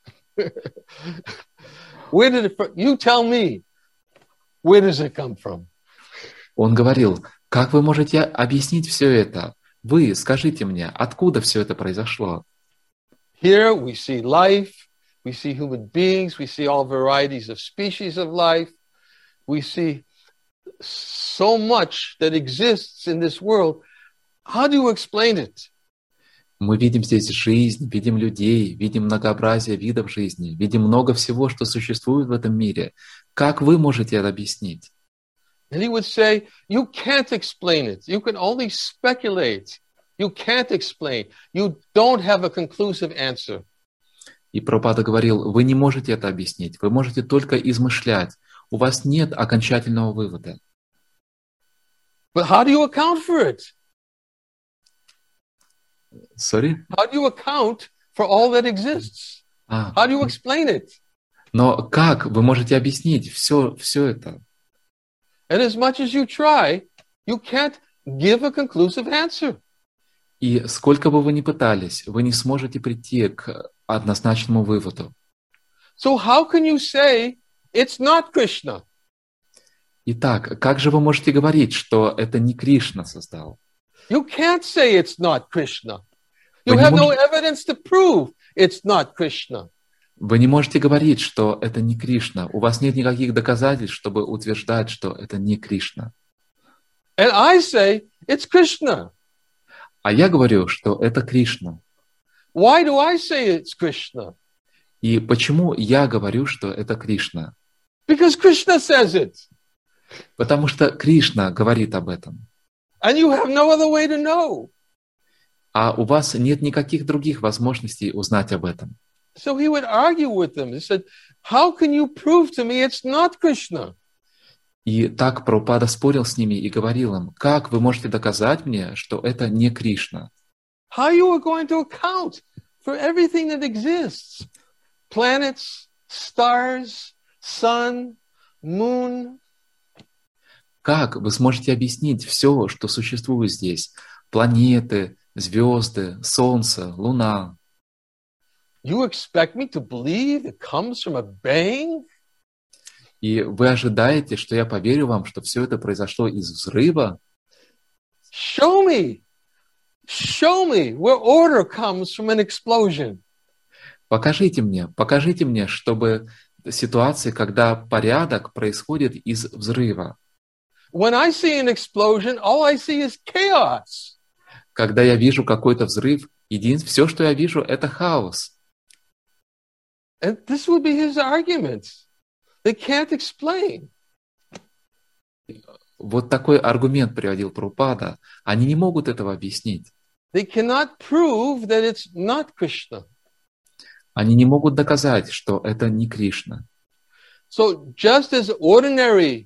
A: Where did it? You tell me. Where does it come from?
B: Он говорил: как вы можете объяснить все это? Вы скажите мне, откуда все это произошло?
A: Here we see life, we see human beings, we see all varieties of species of life, we see so much that exists in this world. How do you explain it?
B: Мы видим здесь жизнь, видим людей, видим многообразие видов жизни, видим много всего, что существует в этом мире. Как вы можете это объяснить?
A: And he would say, you can't explain it. You can only speculate. You can't explain. You don't have a conclusive answer.
B: И Прабхупада говорил: вы не можете это объяснить, вы можете только измышлять. У вас нет окончательного вывода.
A: But how do you account for it?
B: Sorry?
A: How do you account for all that exists? How do you explain it?
B: Но как вы можете объяснить все это?
A: And as much as you try, you can't give a conclusive answer.
B: И сколько бы вы ни пытались, вы не сможете прийти к однозначному выводу.
A: So how can you say it's not Krishna?
B: Итак, как же вы можете говорить, что это не Кришна создал?
A: You can't say it's not Krishna. You have no evidence to prove it's not Krishna.
B: Вы не можете говорить, что это не Кришна. У вас нет никаких доказательств, чтобы утверждать, что это не Кришна.
A: And I say it's Krishna.
B: А я говорю, что это Кришна.
A: Why do I say it's Krishna?
B: И почему я говорю, что это Кришна?
A: Because Krishna says it.
B: Потому что Кришна говорит об этом.
A: And you have no other way to know.
B: А у вас нет никаких других возможностей узнать об этом.
A: So he would argue with them. He said, how can you prove to me it's not Krishna?
B: И так Прабхупада спорил с ними и говорил им: как вы можете доказать мне, что это не Кришна?
A: How you are going to account for everything that exists? Planets, stars, sun, moon.
B: Как вы сможете объяснить все, что существует здесь? Планеты, звезды, солнце, луна.
A: You expect me to believe it comes from a bang?
B: И вы ожидаете, что я поверю вам, что все это произошло из взрыва?
A: Show me where order comes from an explosion.
B: Покажите мне, чтобы ситуации, когда порядок происходит из взрыва.
A: When I see an explosion, all I see is chaos.
B: Когда я вижу какой-то взрыв, все, что я вижу, это хаос.
A: And this would be his argument. They can't explain.
B: Вот такой аргумент приводил Прабхупада. Они не могут этого объяснить.
A: They cannot prove that it's not Krishna.
B: Они не могут доказать, что это не Кришна.
A: So just as ordinary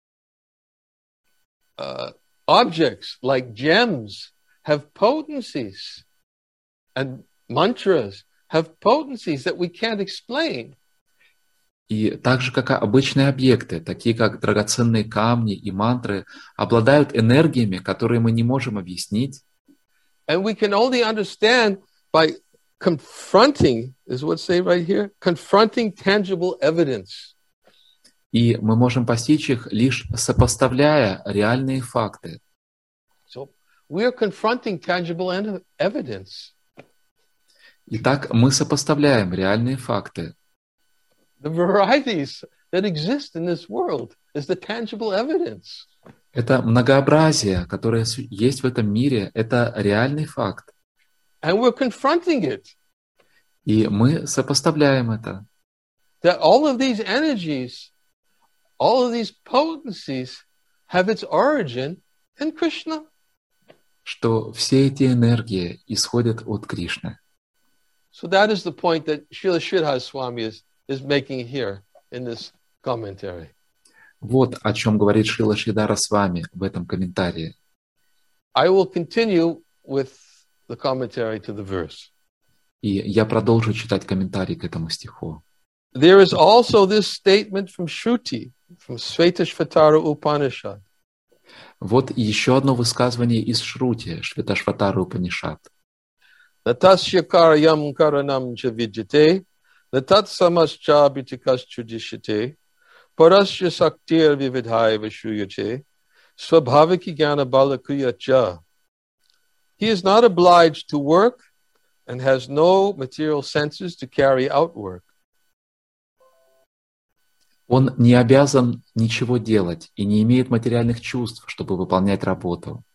A: objects like gems have potencies and mantras have potencies that we can't explain.
B: И так же, как и обычные объекты, такие как драгоценные камни и мантры, обладают энергиями, которые мы не можем объяснить.
A: And we can only understand by confronting, is what say right here, confronting tangible evidence.
B: И мы можем постичь их, лишь сопоставляя реальные факты.
A: So we are confronting tangible evidence.
B: Итак, мы сопоставляем реальные факты.
A: The varieties that exist in this world is the tangible evidence.
B: Это многообразие, которое есть в этом мире, это реальный факт.
A: And we're confronting it.
B: И мы сопоставляем это.
A: That all of these energies, all of these potencies have its origin in Krishna.
B: Что все эти энергии исходят от Кришны.
A: So that is the point that Srila Sridhar Swami is making here in this commentary.
B: Вот о чем говорит Шрила Шридхара Свами в этом комментарии.
A: I will continue with the commentary to the verse.
B: И я продолжу читать комментарий к этому стиху.
A: There is also this statement from Shruti, from Svetashvatara Upanishad.
B: Вот еще одно высказывание из Шрути, Шветашватара Упанишад.
A: Natasya karyam karanam cha vidyate, natat samascha bhitikas chudishate, parasya saktir vividhaya vishuyate, swabhaviki jnana balakriya cha. He is not obliged to work and has no material senses to carry out work.
B: Он не обязан ничего делать и не имеет материальных чувств, чтобы выполнять работу.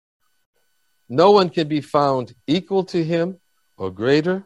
A: No one can be found equal to him or greater.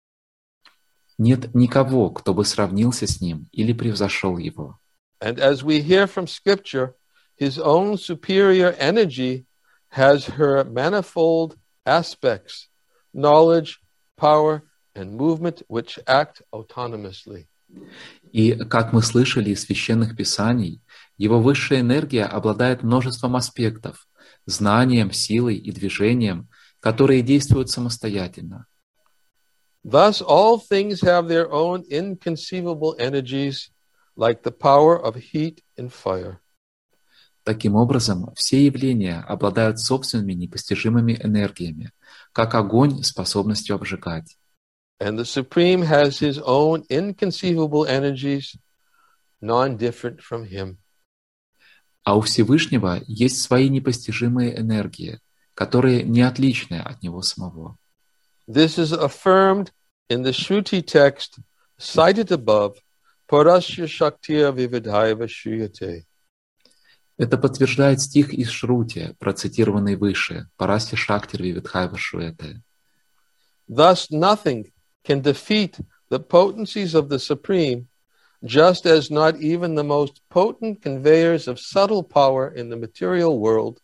B: Нет никого, кто бы сравнился с ним или превзошел его.
A: And as we hear from scripture, his own superior energy has her manifold aspects, knowledge, power, and movement, which act autonomously.
B: И, как мы слышали из священных писаний, его высшая энергия обладает множеством аспектов, знанием, силой и движением, которые действуют самостоятельно.
A: Thus, all things have their own inconceivable energies, like the power of heat and fire.
B: Таким образом, все явления обладают собственными непостижимыми энергиями, как огонь способностью обжигать.
A: And the Supreme has his own inconceivable energies, non-different from him.
B: А у Всевышнего есть свои непостижимые энергии, которые не отличны от него самого.
A: This is affirmed in the Shruti text cited above, Parasya Shaktiya Vividhaiva Shriyate.
B: Это подтверждает стих из Шрути, процитированный выше, Парасья Шактир Вивидхайва Шруэте.
A: Thus nothing can defeat the potencies of the Supreme, just as not even the most potent conveyors of subtle power in the material world,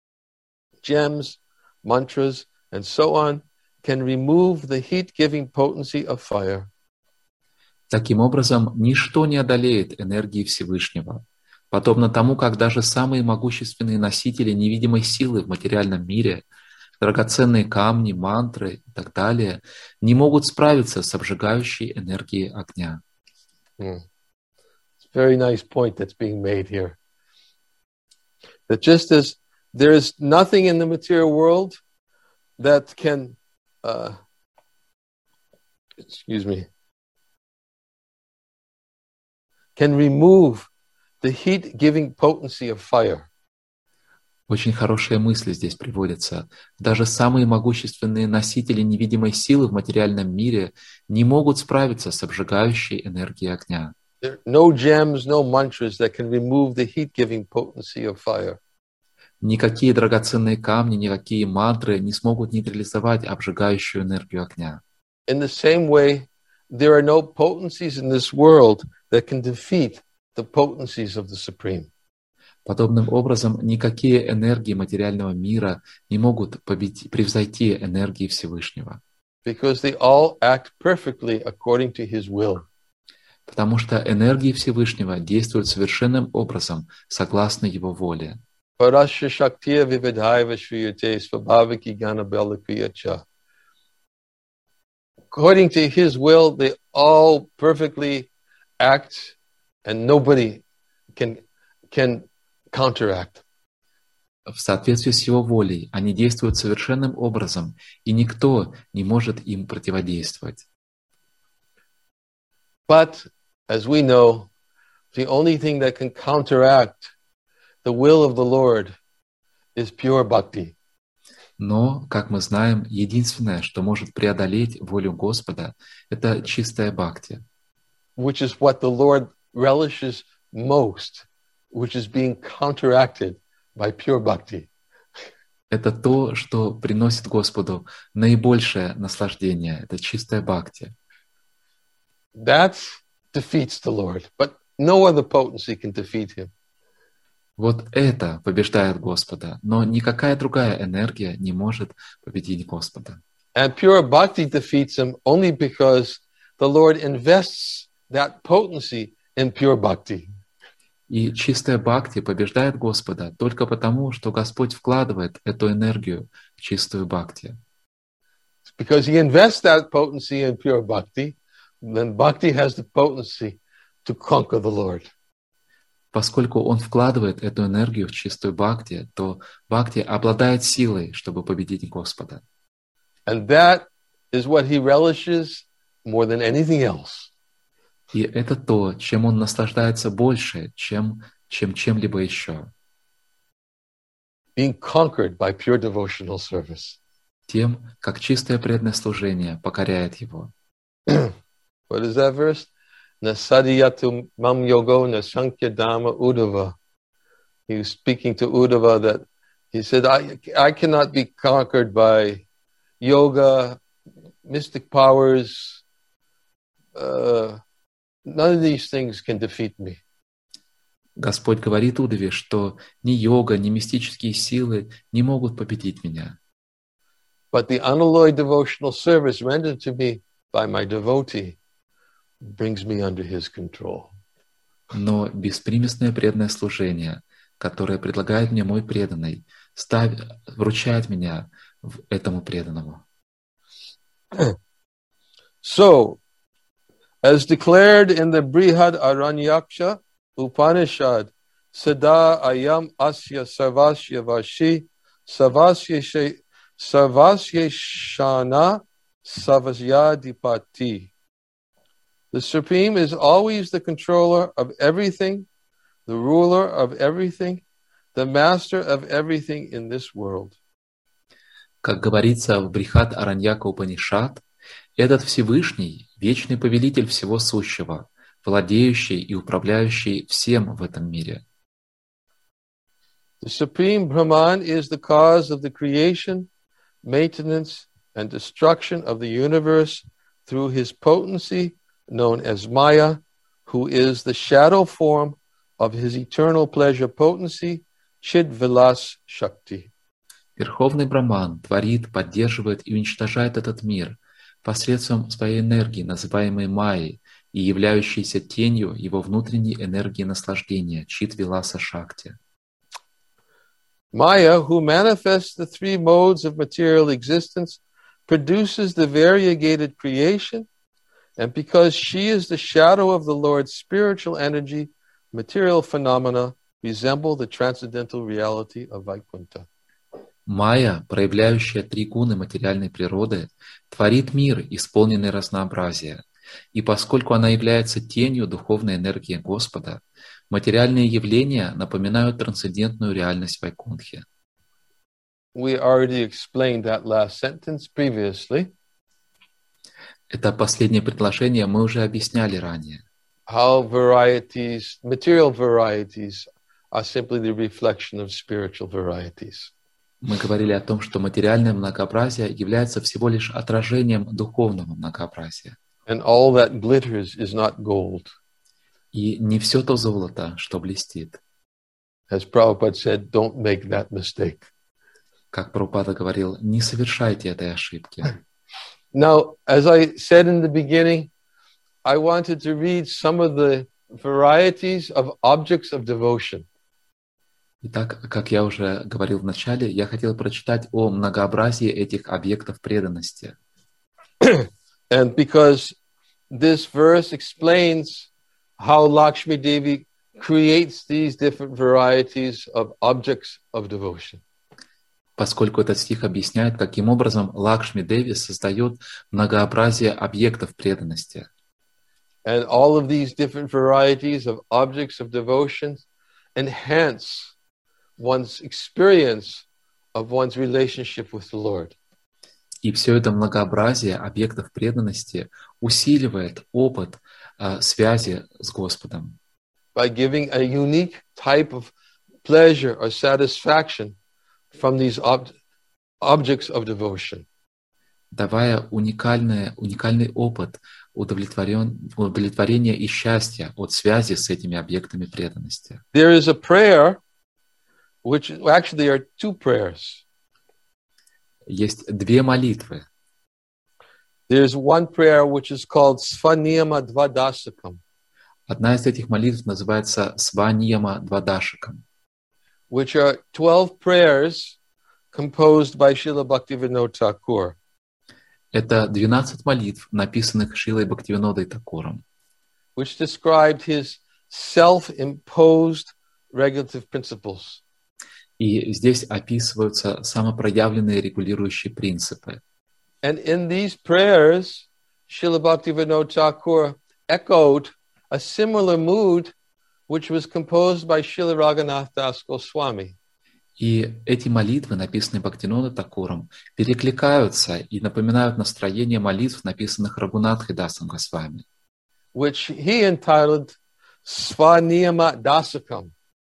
A: gems, mantras, and so on, can remove the heat-giving potency of fire.
B: Таким образом, ничто не одолеет энергии Всевышнего, подобно тому, как даже самые могущественные носители невидимой силы в материальном мире, драгоценные камни, мантры и так далее, не могут справиться с обжигающей энергией огня.
A: It's a very nice point that's being made here. That just as there is nothing in the material world that can, can remove the heat-giving potency of fire.
B: Очень хорошие мысли здесь приводятся. Даже самые могущественные носители невидимой силы в материальном мире не могут справиться с обжигающей энергией огня.
A: No gems, no mantras that can remove the heat-giving potency of fire.
B: Никакие драгоценные камни, никакие мантры не смогут нейтрализовать обжигающую энергию огня.
A: In the same way, there are no potencies in this world that can defeat the potencies of the Supreme.
B: Подобным образом, никакие энергии материального мира не могут превзойти энергии Всевышнего.
A: Because they all act perfectly according to His will.
B: Потому что энергии Всевышнего действуют совершенным образом, согласно Его воле.
A: Parasya Shaktiya Vividhaiva Shriyate Svabhaviki Jnana Balakriya Cha. According to His will, they all perfectly act, and nobody can counteract.
B: в соответствии с Его волей. Они действуют совершенным образом, и никто не может им противодействовать.
A: But, as we know, the only thing that can counteract the will of the Lord is pure bhakti.
B: Но, как мы знаем, единственное, что может преодолеть волю Господа, это чистая бхакти,
A: Which is what the Lord relishes most, which is being counteracted by pure bhakti.
B: это то, что приносит Господу наибольшее наслаждение, это чистая бхакти.
A: That defeats the Lord, but no other potency can defeat him.
B: Вот это побеждает Господа, но никакая другая энергия не может победить Господа.
A: And pure bhakti defeats him only because the Lord invests that potency in pure bhakti.
B: И чистая бхакти побеждает Господа только потому, что Господь вкладывает эту энергию в чистую бхакти.
A: Because he invests that potency in pure bhakti, then bhakti has the potency to conquer the Lord.
B: Поскольку Он вкладывает эту энергию в чистую бхакти, то бхакти обладает силой, чтобы победить Господа.
A: And that is what he relishes more than anything else.
B: И это то, чем Он наслаждается больше, чем чем-либо еще.
A: Being conquered by pure devotional service.
B: Тем, как чистое преданное служение покоряет Его.
A: What is that verse? Na sadiyatu mam yogo na sankhya dhamma udava. He was speaking to Uddhava that he said, I cannot be conquered by yoga, mystic powers. None of these things can defeat me.
B: Господь говорит Удаве, что ни йога, ни мистические силы не могут победить меня.
A: But the unalloyed devotional service rendered to me by my devotee brings me under his control.
B: Но беспримесное преданное служение, которое предлагает мне мой преданный, вручает меня этому преданному.
A: So, as declared in the Brihad Aranyaksha Upanishad, Sada ayam asya sarvasya vashi sarvasya shana savasyadipati. The Supreme is always the controller of everything, the ruler of everything, the master of everything in this world.
B: Как говорится в Брихат Араньяка Упанишад, этот Всевышний, вечный повелитель всего сущего, владеющий и управляющий всем в этом мире.
A: The Supreme Brahman is the cause of the creation, maintenance, and destruction of the universe through his potency, known as Maya, who is the shadow form of his eternal pleasure potency, Chid Vilas Shakti.
B: Верховный Браман творит, поддерживает и уничтожает этот мир посредством своей энергии, называемой Майей, и являющейся тенью его внутренней энергии наслаждения, Чит Виласа Шакти.
A: Maya, who manifests the three modes of material existence, produces the variegated creation, and because she is the shadow of the Lord's spiritual energy, material phenomena resemble the transcendental reality of Vaikuntha.
B: Майя, проявляющая три гуны материальной природы, творит мир, исполненный разнообразия. И поскольку она является тенью духовной энергии Господа, материальные явления напоминают трансцендентную реальность Вайкунтхи.
A: We already explained that last sentence previously.
B: Это последнее предложение мы уже объясняли ранее.
A: How varieties, material varieties, are simply the reflection of spiritual varieties.
B: Мы говорили о том, что материальное многообразие является всего лишь отражением духовного многообразия.
A: And all that glitters is not gold.
B: И не все то золото, что блестит.
A: As Prabhupada said, don't make that mistake.
B: Как Прабхупада говорил, не совершайте этой ошибки.
A: Now, as I said in the beginning, I wanted to read some of the varieties of objects of devotion.
B: Итак, как я уже говорил в начале, я хотел прочитать о многообразии этих объектов преданности.
A: And because this verse explains how Lakshmi Devi creates these different varieties of objects of devotion.
B: Поскольку этот стих объясняет, каким образом Лакшми Деви создает многообразие объектов преданности.
A: And all of these different varieties of objects of devotion enhance one's experience of one's relationship with the Lord.
B: И все это многообразие объектов преданности усиливает опыт связи с Господом.
A: By giving a unique type of pleasure or satisfaction from these objects of devotion.
B: Давая уникальный опыт удовлетворения и счастья от связи с этими объектами преданности.
A: There is a prayer, which actually there are two prayers.
B: Есть две молитвы.
A: There's one prayer which is called Svaniyama Dvadasakam,
B: Одна из этих молитв называется Сваньяма Двадашикам,
A: which are 12 prayers composed by Srila Bhaktivinoda Thakur.
B: Это 12 молитв, написанных Шрилой Бхактивинодой Такуром,
A: which described his self-imposed regulative principles.
B: и здесь описываются самопроявленные регулирующие принципы.
A: And in these prayers, Srila Bhaktivinoda Thakur echoed a similar mood which was composed by Srila Raghunath Das Goswami.
B: И эти молитвы, написанные Бхактивинода Такуром, перекликаются и напоминают настроение молитв, написанных Рагунатхой Дасом Госвами,
A: which he entitled Svaniyama Dasakam.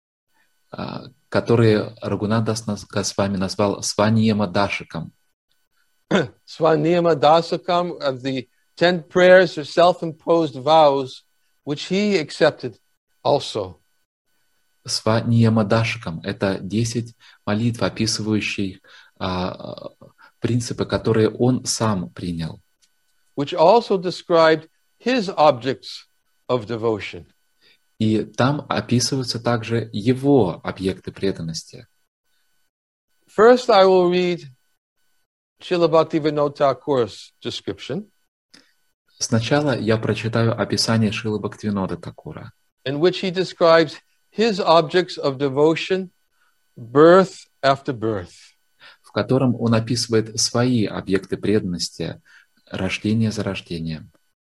B: которые Рагунат Дас Госвами назвал Сваньяма Дашиком.
A: Svaniyama Dasakam of the 10 prayers or self-imposed vows, which he accepted also.
B: Сваньяма Дашиком — это 10 молитв, описывающих принципы, которые он сам принял.
A: Which also described his objects of devotion.
B: И там описываются также его объекты преданности.
A: First, I will read Srila Bhaktivinoda Thakur's description,
B: Сначала я прочитаю описание Шрилы Бхактивинода Такура,
A: in which he describes his objects of devotion, birth after birth.
B: в котором он описывает свои объекты преданности, рождение за рождением.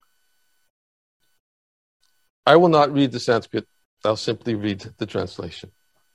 A: I will not read the Sanskrit. I'll simply read the translation.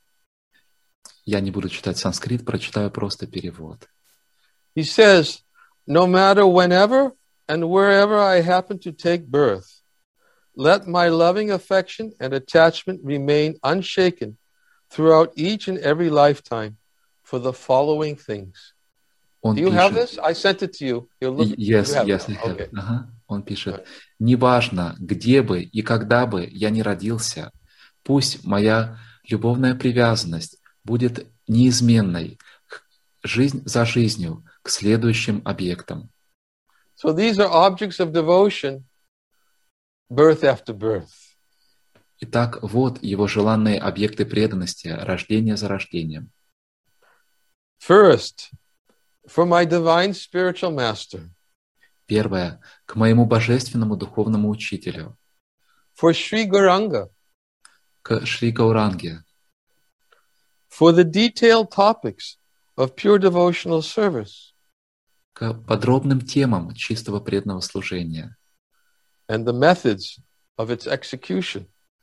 B: Я не буду читать санскрит, прочитаю просто перевод.
A: He says, no matter whenever and wherever I happen to take birth, let my loving affection and attachment remain unshaken throughout each and every lifetime for the following things.
B: Он
A: Do you have
B: пишет,
A: this? I sent it to you. You'll look,
B: yes,
A: you have
B: yes,
A: it.
B: I have.
A: Okay.
B: Ага. Он пишет, неважно, где бы и когда бы я ни родился, пусть моя любовная привязанность будет неизменной, жизнь за жизнью, к следующим объектам.
A: So these are objects of devotion, birth after birth.
B: Итак, вот его желанные объекты преданности, рождение за рождением.
A: First, for my divine spiritual master,
B: Первое, к моему божественному духовному учителю,
A: for Sri Gauranga,
B: к Шри Гауранге,
A: for the detailed topics of pure devotional service,
B: к подробным темам чистого преданного служения
A: and the methods of its execution,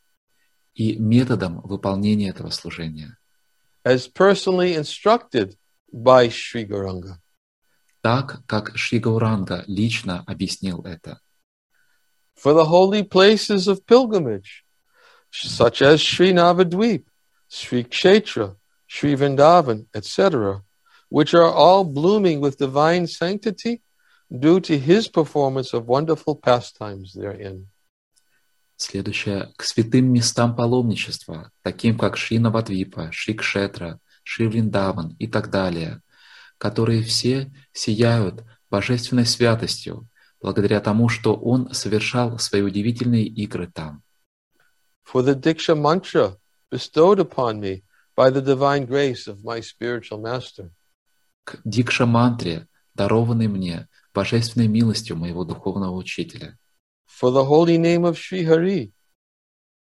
B: и методам выполнения этого служения,
A: as personally instructed by Sri Gauranga.
B: так, как Шри Гауранга лично объяснил это.
A: For the holy places of pilgrimage, such as Sri Navadvip, Sri Kshetra, Sri Vrindavan, etc., which are all blooming with divine sanctity due to his performance of wonderful pastimes therein.
B: Следующее, к святым местам паломничества, таким как Шри Навадвипа, Шри Кшетра, Шри Вриндаван и так далее, которые все сияют божественной святостью, благодаря тому, что он совершал свои удивительные игры там.
A: For the Diksha mantra bestowed upon me by the divine grace of my spiritual master.
B: К Дикша-мантре, дарованной мне божественной милостью моего духовного учителя.
A: For the holy name of Sri Hari.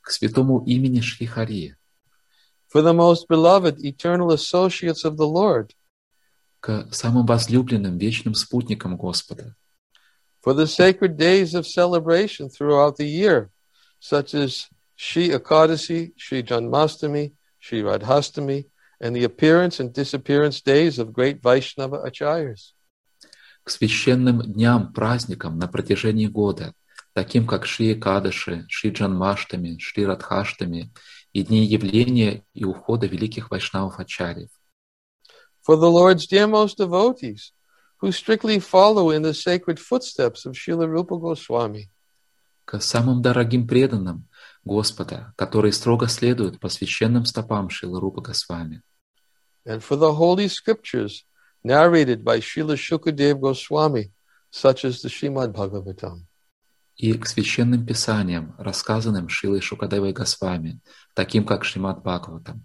B: к святому имени Шри Хари,
A: for the most beloved eternal associates of the Lord,
B: к самым возлюбленным вечным спутникам Господа,
A: for the sacred days of celebration throughout the year, such as Shri Ekadasi, Shri Janmastami, Shri Radhastami, and the appearance and disappearance days of great Vaishnava acharyas.
B: к священным дням, праздникам на протяжении года, таким как Шри Экадаши, Шри Джанмаштами, Шри Радхаштами и дни явления и ухода великих вайшнавов ачарьев.
A: For the Lord's dearmost devotees, who strictly follow in the sacred footsteps of Srila Rupa Goswami,
B: К самым дорогим преданным Господа, которые строго следуют по священным стопам Шрилы Рупы Госвами,
A: and for the holy scriptures narrated by Srila Shukadev Goswami, such as the Srimad Bhagavatam.
B: и к священным писаниям, рассказанным Шрилой Шукадевой Госвами, таким как Шримад Бхагаватам.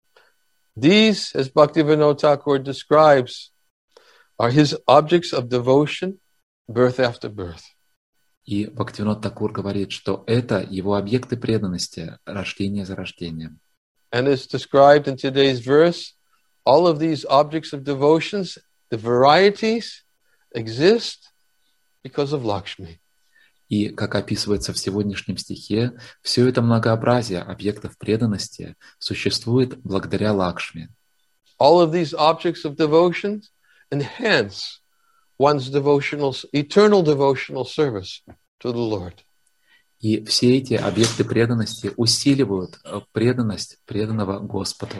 A: These, as Bhaktivinoda Thakur describes, are his objects of devotion, birth after birth.
B: И Бхактивинод Такур говорит, что это его объекты преданности, рождение за рождением.
A: And as described in today's verse, all of these objects of devotions, the varieties, exist because of Lakshmi.
B: И, как описывается в сегодняшнем стихе, все это многообразие объектов преданности существует благодаря Лакшми.
A: All of these objects of devotion enhance one's eternal devotional service to the Lord.
B: И все эти объекты преданности усиливают преданность преданного Господу.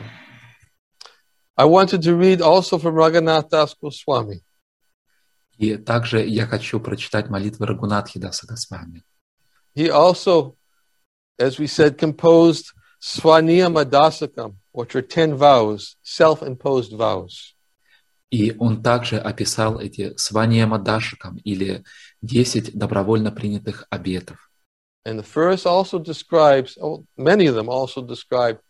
A: I wanted to read also from Raghunath Das Goswami.
B: И также я хочу прочитать молитвы Рагунатхи Даса Госвами.
A: He also, as we said, composed Swaniyama Dasakam, which are 10 vows, self-imposed vows.
B: И он также описал эти Сванияма Дашакам, или 10 добровольно принятых обетов.
A: And the first also describes, many of them also describe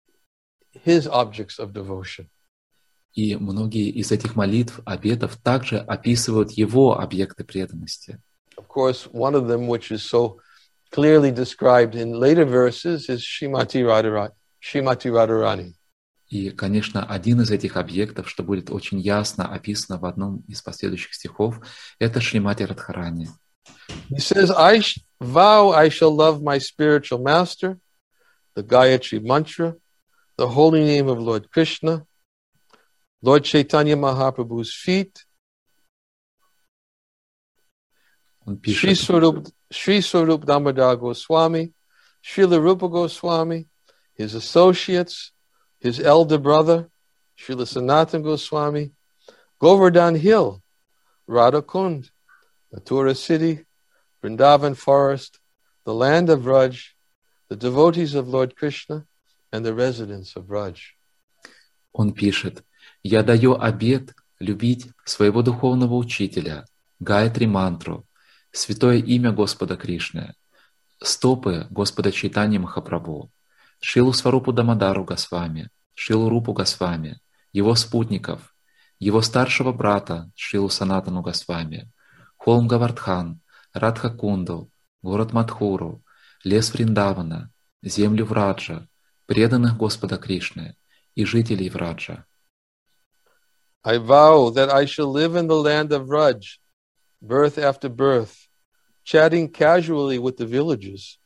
A: his objects of devotion.
B: И многие из этих молитв, обетов также описывают его объекты преданности.
A: Of course, one of them, which is so clearly described in later verses, is Srimati Radharani.
B: И, конечно, один из этих объектов, что будет очень ясно описано в одном из последующих стихов, это Шримати Радхарани.
A: He says, I vow I shall love my spiritual master, the Gayatri Mantra, the holy name of Lord Krishna, Lord Chaitanya Mahaprabhu's feet,
B: Он пишет,
A: Sri Swarup Damodar Goswami, Srila Rupa Goswami, his associates, his elder brother, Srila Sanatana Goswami, Govardhan Hill, Radha Kund, Mathura city, Vrindavan forest, the land of Vraj, the devotees of Lord Krishna, and the residents of Vraj.
B: Он пишет, «Я даю обет любить своего духовного учителя, Гайатри мантру, святое имя Господа Кришны, стопы Господа Чайтаньи Махапрабху, Шрилу Сварупу Дамодару Госвами, Шрилу Рупу Госвами, его спутников, его старшего брата Шрилу Санатану Госвами, холм Гавардхан, Радха-Кунду, город Мадхуру, лес Вриндавана, землю Враджа, преданных Господа Кришны и жителей Враджа.
A: I vow that I shall live in the land of Vraj, birth after birth, chatting casually with the villagers.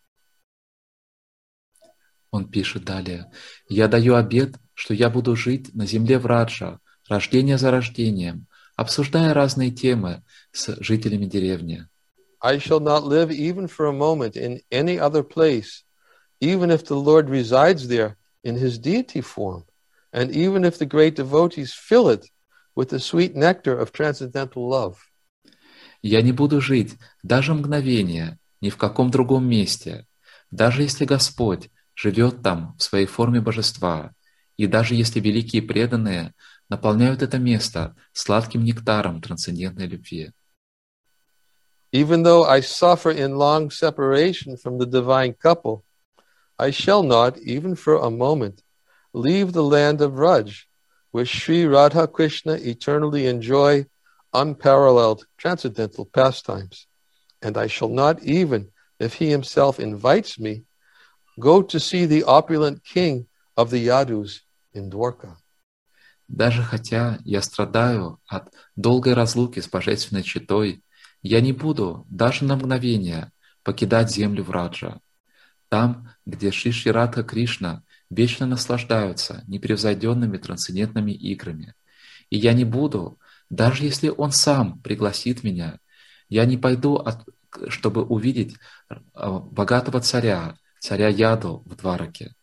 B: Он пишет далее, «Я даю обет, что я буду жить на земле Враджа, рождение за рождением, обсуждая разные темы с жителями деревни.
A: I shall not live even for a moment in any other place, even if the Lord resides there in his deity form, and even if the great devotees fill it with the sweet nectar of transcendental love.
B: Я не буду жить даже мгновение ни в каком другом месте, даже если Господь живет там в своей форме божества, и даже если великие преданные наполняют это место сладким нектаром трансцендентной любви.
A: Even though I suffer in long separation from the divine couple, I shall not, even for a moment, leave the land of Vraj, where Sri Radha Krishna eternally enjoy unparalleled transcendental pastimes. And I shall not even, if he himself invites me, Go to see the opulent king of the Yadus in Dwarka.
B: Даже хотя я страдаю от долгой разлуки с божественной четой, я не буду даже на мгновение покидать землю Враджа. Там, где Шри Шри Радха Кришна вечно наслаждаются непревзойденными трансцендентными играми. И я не буду, даже если он сам пригласит меня, я не пойду, чтобы увидеть богатого царя Яду в Двараке.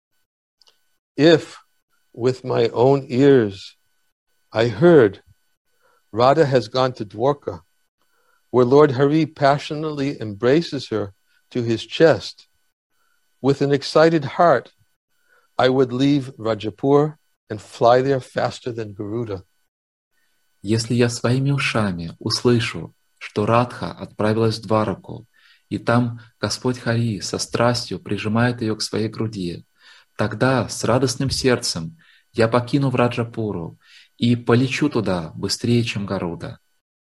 A: If with my own ears I heard Radha has gone to Dwarka, where Lord Hari passionately embraces her to his chest, with an excited heart, I would leave Rajapur and fly there faster than Garuda.
B: Если я своими ушами услышу, что Радха отправилась в Двараку, и там Господь Хари со страстью прижимает ее к своей груди, тогда с радостным сердцем я покину Враджапуру и полечу туда быстрее, чем Гаруда.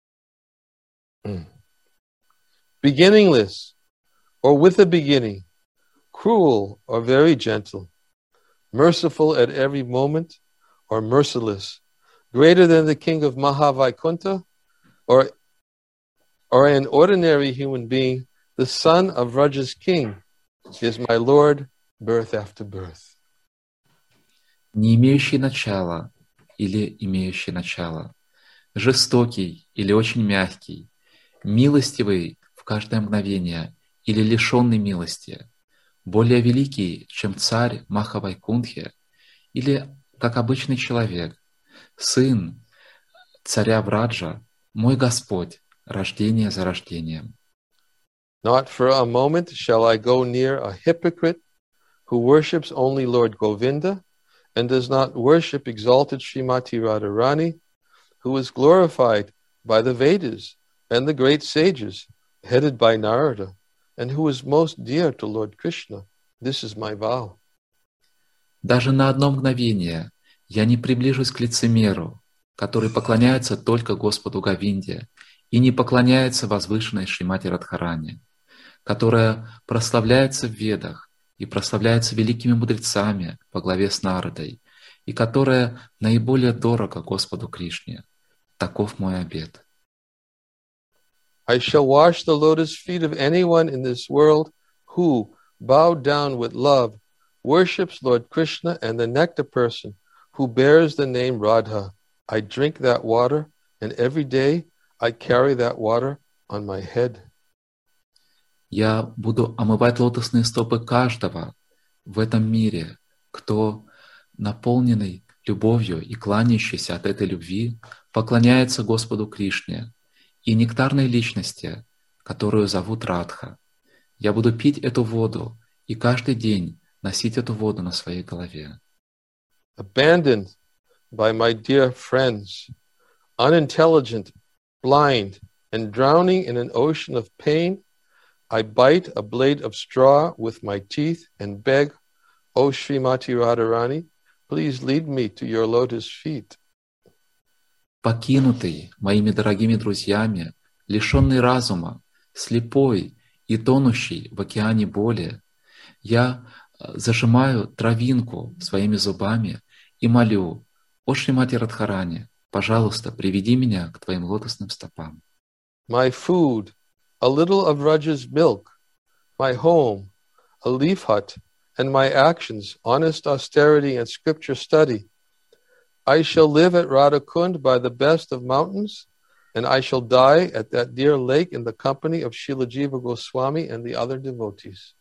A: Beginningless, or with a beginning, cruel or very gentle, merciful at every moment or merciless, greater than the king of Mahavaikuntha, or an ordinary human being, the son of Raja's king is my Lord, birth after birth.
B: Не имеющий начала или имеющий начало, жестокий или очень мягкий, милостивый в каждое мгновение или лишенный милости, более великий, чем царь Махавайкунтхи, или как обычный человек, сын царя Враджа, мой Господь, рождение за рождением.
A: Not for a moment shall I go near a hypocrite who worships only Lord Govinda and does not worship exalted Srimati Radharani, who is glorified by the Vedas and the great sages, headed by Narada, and who is most dear to Lord Krishna. This is my vow.
B: Даже на одно мгновение я не приближусь к лицемеру, который поклоняется только Господу Говинде и не поклоняется возвышенной Шримати Радхарани, которая прославляется в Ведах и прославляется великими мудрецами во главе с Нарадой, и которая наиболее дорога Господу Кришне. Таков мой обет.
A: I shall wash the lotus feet of anyone in this world who, bowed down with love, worships Lord Krishna and the nectar person who bears the name Radha. I drink that water, and every day I carry that water on my head.
B: Я буду омывать лотосные стопы каждого в этом мире, кто, наполненный любовью и кланяющийся от этой любви, поклоняется Господу Кришне и нектарной личности, которую зовут Радха. Я буду пить эту воду и каждый день носить эту воду на своей голове.
A: Abandoned by my dear friends, unintelligent, blind, and drowning in an ocean of pain, I bite a blade of straw with my teeth and beg, O Srimati Radharani, please lead me to your lotus feet.
B: Покинутый моими дорогими друзьями, лишенный разума, слепой и тонущий в океане боли, я зажимаю травинку своими зубами и молю: «О Шримати Радхарани, пожалуйста, приведи меня к твоим лотосным стопам».
A: My food, a little of Raja's milk, my home, a leaf hut, and my actions, honest austerity and scripture study. I shall live at Radhakund by the best of mountains, and I shall die at that dear lake in the company of Srila Jiva Goswami and the other devotees.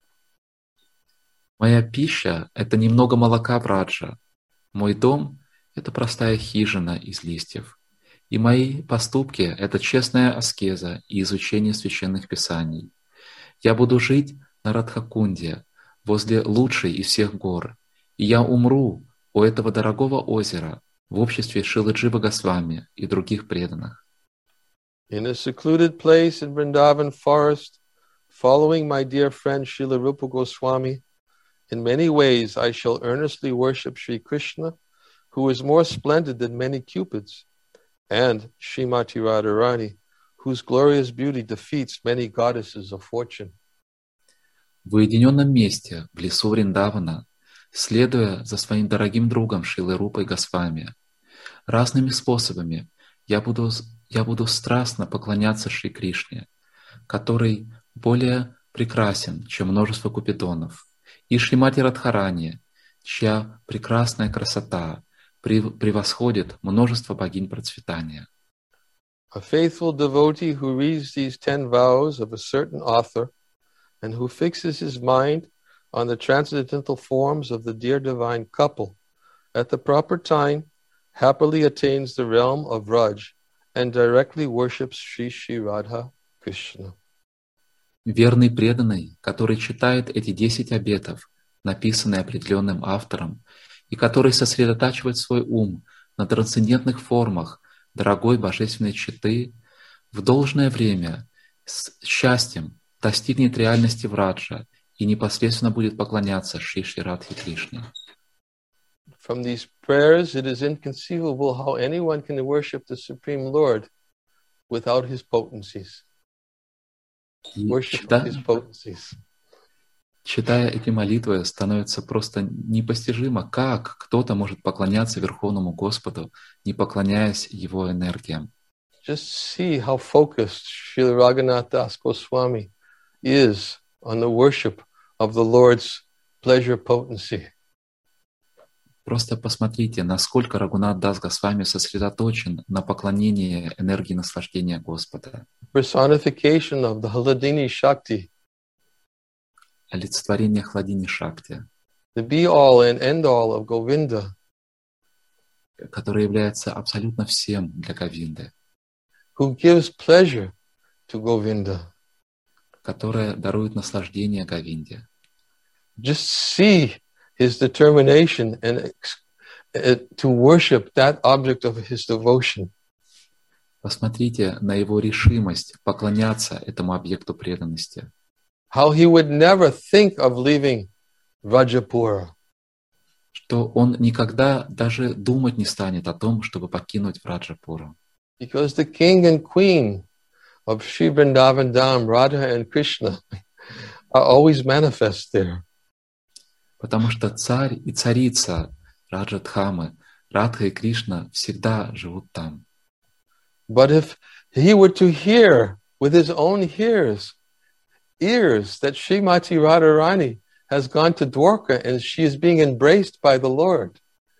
B: Моя пища — это немного молока Враджа. Мой дом — это простая хижина из листьев. И мои поступки — это честная аскеза и изучение священных писаний. Я буду жить на Радхакунде, возле лучшей из всех гор, и я умру у этого дорогого озера в обществе Шрилы Джива Госвами и других преданных.
A: In a secluded place in Vrindavan forest, following my dear friend Srila Rupa Goswami, in many ways I shall earnestly worship Sri Krishna, who is more splendid than many cupids, and Srimati Radharani, whose glorious beauty defeats many goddesses of fortune.
B: В уединенном месте, в лесу Вриндавана, следуя за своим дорогим другом Шрилой Рупой Госвами, разными способами я буду страстно поклоняться Шри Кришне, который более прекрасен, чем множество купидонов, и Шримати Радхарани, чья прекрасная красота превосходит множество богинь процветания.
A: A faithful devotee who reads these 10 vows of a certain author and who fixes his mind on the transcendental forms of the dear divine couple at the proper time happily attains the realm of Raj and directly worships Sri Radha Krishna.
B: Верный преданный, который читает эти 10 обетов, написанные определенным автором, и который сосредотачивает свой ум на трансцендентных формах дорогой божественной четы, в должное время с счастьем достигнет реальности Враджа и непосредственно будет поклоняться Шри Радхе Кришне.
A: From these prayers, it is inconceivable how anyone can worship the Supreme Lord without his potencies. Worship his potencies.
B: Читая эти молитвы, становится просто непостижимо, как кто-то может поклоняться Верховному Господу, не поклоняясь Его энергиям.
A: Just see how focused Srila Raghunath Das Goswami is on the worship of the Lord's pleasure potency.
B: Просто посмотрите, насколько Рагунат Дас Госвами сосредоточен на поклонении энергии наслаждения Господа.
A: Personification of the Hladini Shakti.
B: Олицетворение Хладини Шакти,
A: The be-all and end-all of Govinda.
B: которое является абсолютно всем для Говинды,
A: Who gives pleasure to Govinda.
B: которое дарует наслаждение Говинде.
A: Just see his determination and to worship that object of his devotion.
B: Посмотрите на его решимость поклоняться этому объекту преданности.
A: How he would never think of leaving Rajapura.
B: Что он никогда даже думать не станет о том, чтобы покинуть Враджапуру.
A: Because the king and queen of Sri Vrindavan Dham, Radha and Krishna, are always manifest there.
B: Потому что царь и царица Раджадхамы, Радха и Кришна всегда живут там.
A: But if he were to hear with his own ears that Srimati Radharani has gone to Dwarka and she is being embraced by the Lord,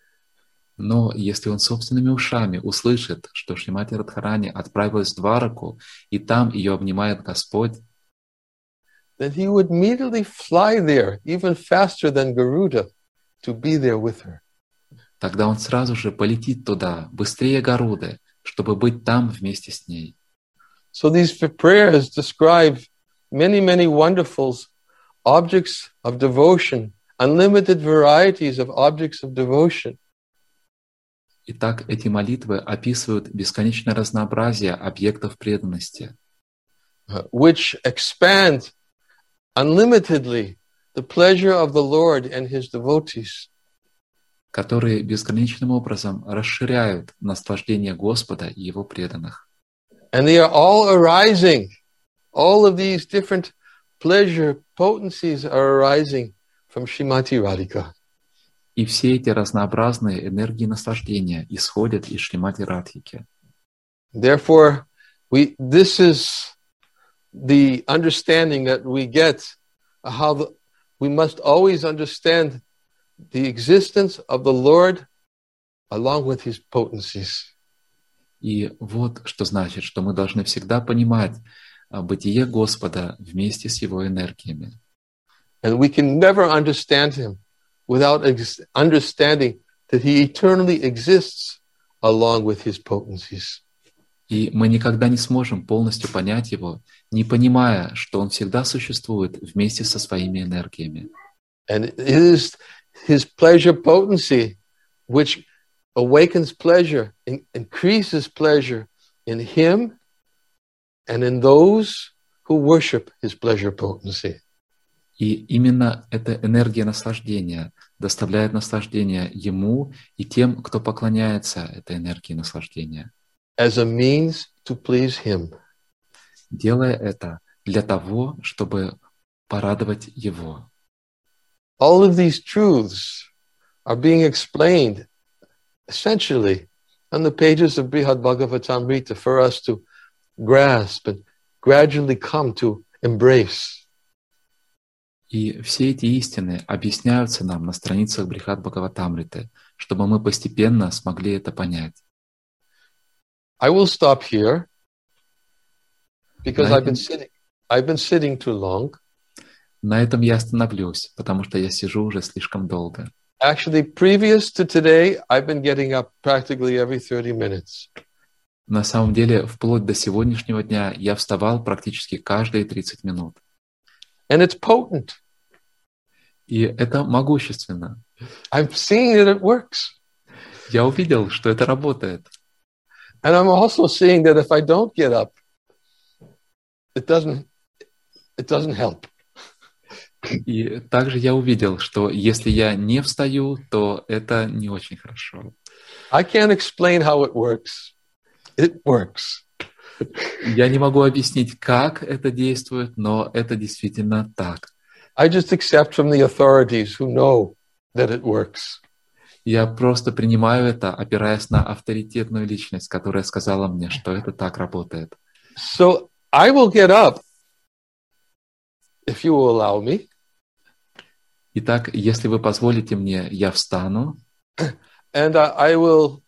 B: Но если он собственными ушами услышит, что Шримати Радхарани отправилась в Двараку, и там ее обнимает Господь,
A: then he would immediately fly there, even faster than Garuda, to be there with her.
B: тогда он сразу же полетит туда, быстрее Гаруды, чтобы быть там вместе с ней.
A: So these prayers describe many, many wonderful objects of devotion, unlimited varieties of objects of devotion.
B: Итак, эти молитвы описывают бесконечное разнообразие объектов преданности,
A: Which expand unlimitedly the pleasure of the Lord and his devotees.
B: которые бесконечным образом расширяют наслаждение Господа и Его преданных.
A: And they are all arising. All of these different pleasure potencies are arising from Srimati Radhika.
B: И все эти разнообразные энергии наслаждения исходят из Шримати Радхики.
A: Therefore, this is the understanding that we get how we must always understand the existence of the Lord along with his potencies.
B: И вот что значит, что мы должны всегда понимать бытие Господа вместе с Его энергиями.
A: And we can never understand him without understanding that he eternally exists along with his potencies.
B: И мы никогда не сможем полностью понять Его, не понимая, что Он всегда существует вместе со своими энергиями.
A: And it is his pleasure potency which awakens pleasure, increases pleasure in him and in those who worship his pleasure potency.
B: И именно эта энергия наслаждения доставляет наслаждение Ему и тем, кто поклоняется этой энергии наслаждения.
A: As a means to please him.
B: Делая это для того, чтобы порадовать Его.
A: All of these truths are being explained essentially on the pages of Brihad Bhagavatamrita for us to grasp and gradually come to embrace.
B: И все эти истины объясняются нам на страницах Брихад Бхагаватамриты, чтобы мы постепенно смогли это понять.
A: I will stop here because I've been sitting too long.
B: На этом я остановлюсь, потому что я сижу уже слишком долго.
A: Actually, previous to today, I've been getting up practically every 30 minutes.
B: На самом деле, вплоть до сегодняшнего дня я вставал практически каждые 30 минут.
A: And it's potent.
B: И это могущественно.
A: I've seen that it works.
B: Я увидел, что это работает.
A: And I'm also seeing that if I don't get up, it doesn't help.
B: И также я увидел, что если я не встаю, то это не очень хорошо.
A: I can't explain how it works. It works.
B: Я не могу объяснить, как это действует, но это действительно так.
A: I just accept from the authorities who know that it works.
B: Я просто принимаю это, опираясь на авторитетную личность, которая сказала мне, что это так работает.
A: So I will get up if you will allow me.
B: Итак, если вы позволите мне, я встану.
A: And I will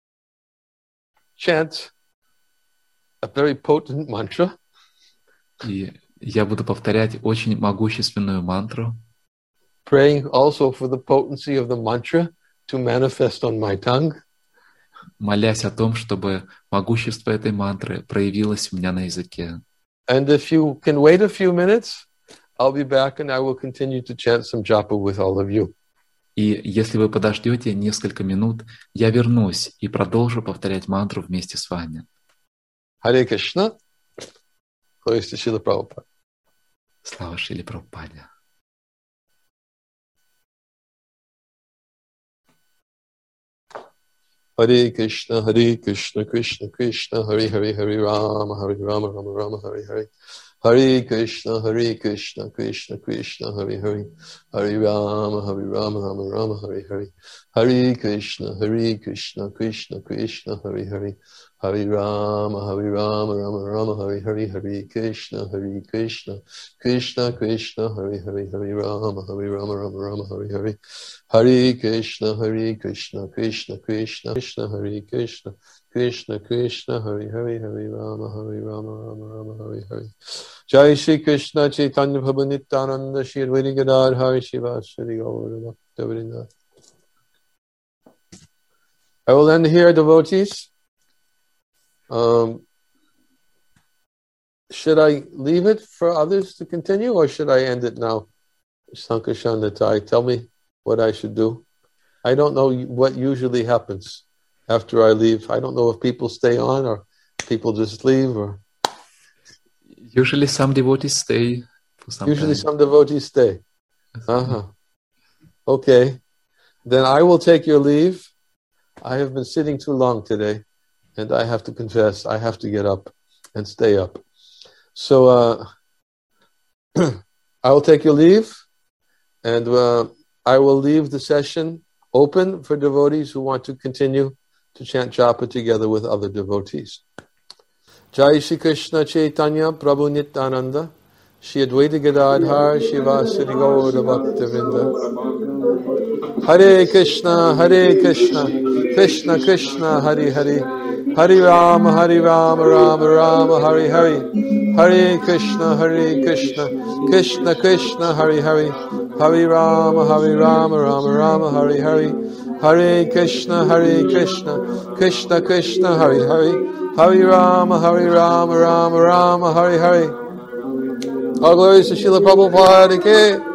A: chant a very potent mantra.
B: И я буду повторять очень могущественную мантру,
A: Praying also for the potency of the mantra to manifest on my tongue.
B: молясь о том, чтобы могущество этой мантры проявилось у меня на языке.
A: And if you can wait a few minutes, I'll be back and I will continue to chant some japa with all of you.
B: И если вы подождете несколько минут, я вернусь и продолжу повторять мантру вместе с вами.
A: Hare Krishna. Glories to Srila Prabhupada.
B: Слава Шриле Прабхупаде.
A: Hare Krishna, Krishna Krishna, Hare Hare, Hare Rama, Rama Rama, Hare Hare. Hare Krishna, Krishna Krishna, Hare Hare. Hare Rama, Rama Rama, Hare Hare. Hare Krishna, Krishna Krishna, Hare Hare. Hare Rama, Rama Rama, Hare Hare. Hare Krishna, Krishna Krishna, Hare Hare. Hare Rama, Rama Rama, Hare Hare. Hare Krishna, Krishna Krishna, Hare Krishna. Krishna Krishna, Hare Hare, Hare Rama, Rama Rama, Hare Hare. Jai Shri Krishna Chaitanya Prabhu Nityananda Shri Advaita Gadadhar Shivasari Gaura Bhakta. I will end here, devotees. Should I leave it for others to continue, or should I end it now? Sankarshandatai, tell me what I should do. I don't know what usually happens after I leave. I don't know if people stay on or people just leave. Or
B: Usually some devotees stay for some
A: usually
B: time.
A: some devotees stay. Okay. Then I will take your leave. I have been sitting too long today, and I have to confess, I have to get up and stay up. So I will take your leave, and I will leave the session open for devotees who want to continue to chant japa together with other devotees. Jai Shri Krishna Chaitanya Prabhu Nityananda Shri Advaita Gadadhar Shivasari Gaura Bhakta. Hare Krishna, Krishna Krishna, Hare Hare, Hare Rama, Rama Rama, Hare Hare. Hare Krishna, Krishna Krishna, Hare Hare, Hare Rama, Rama Rama, Hare Hare. Hare Krishna, Krishna Krishna, Hare Hare, Hare Rama, Rama Rama, Hare Hare. All glories to Srila Prabhupada ki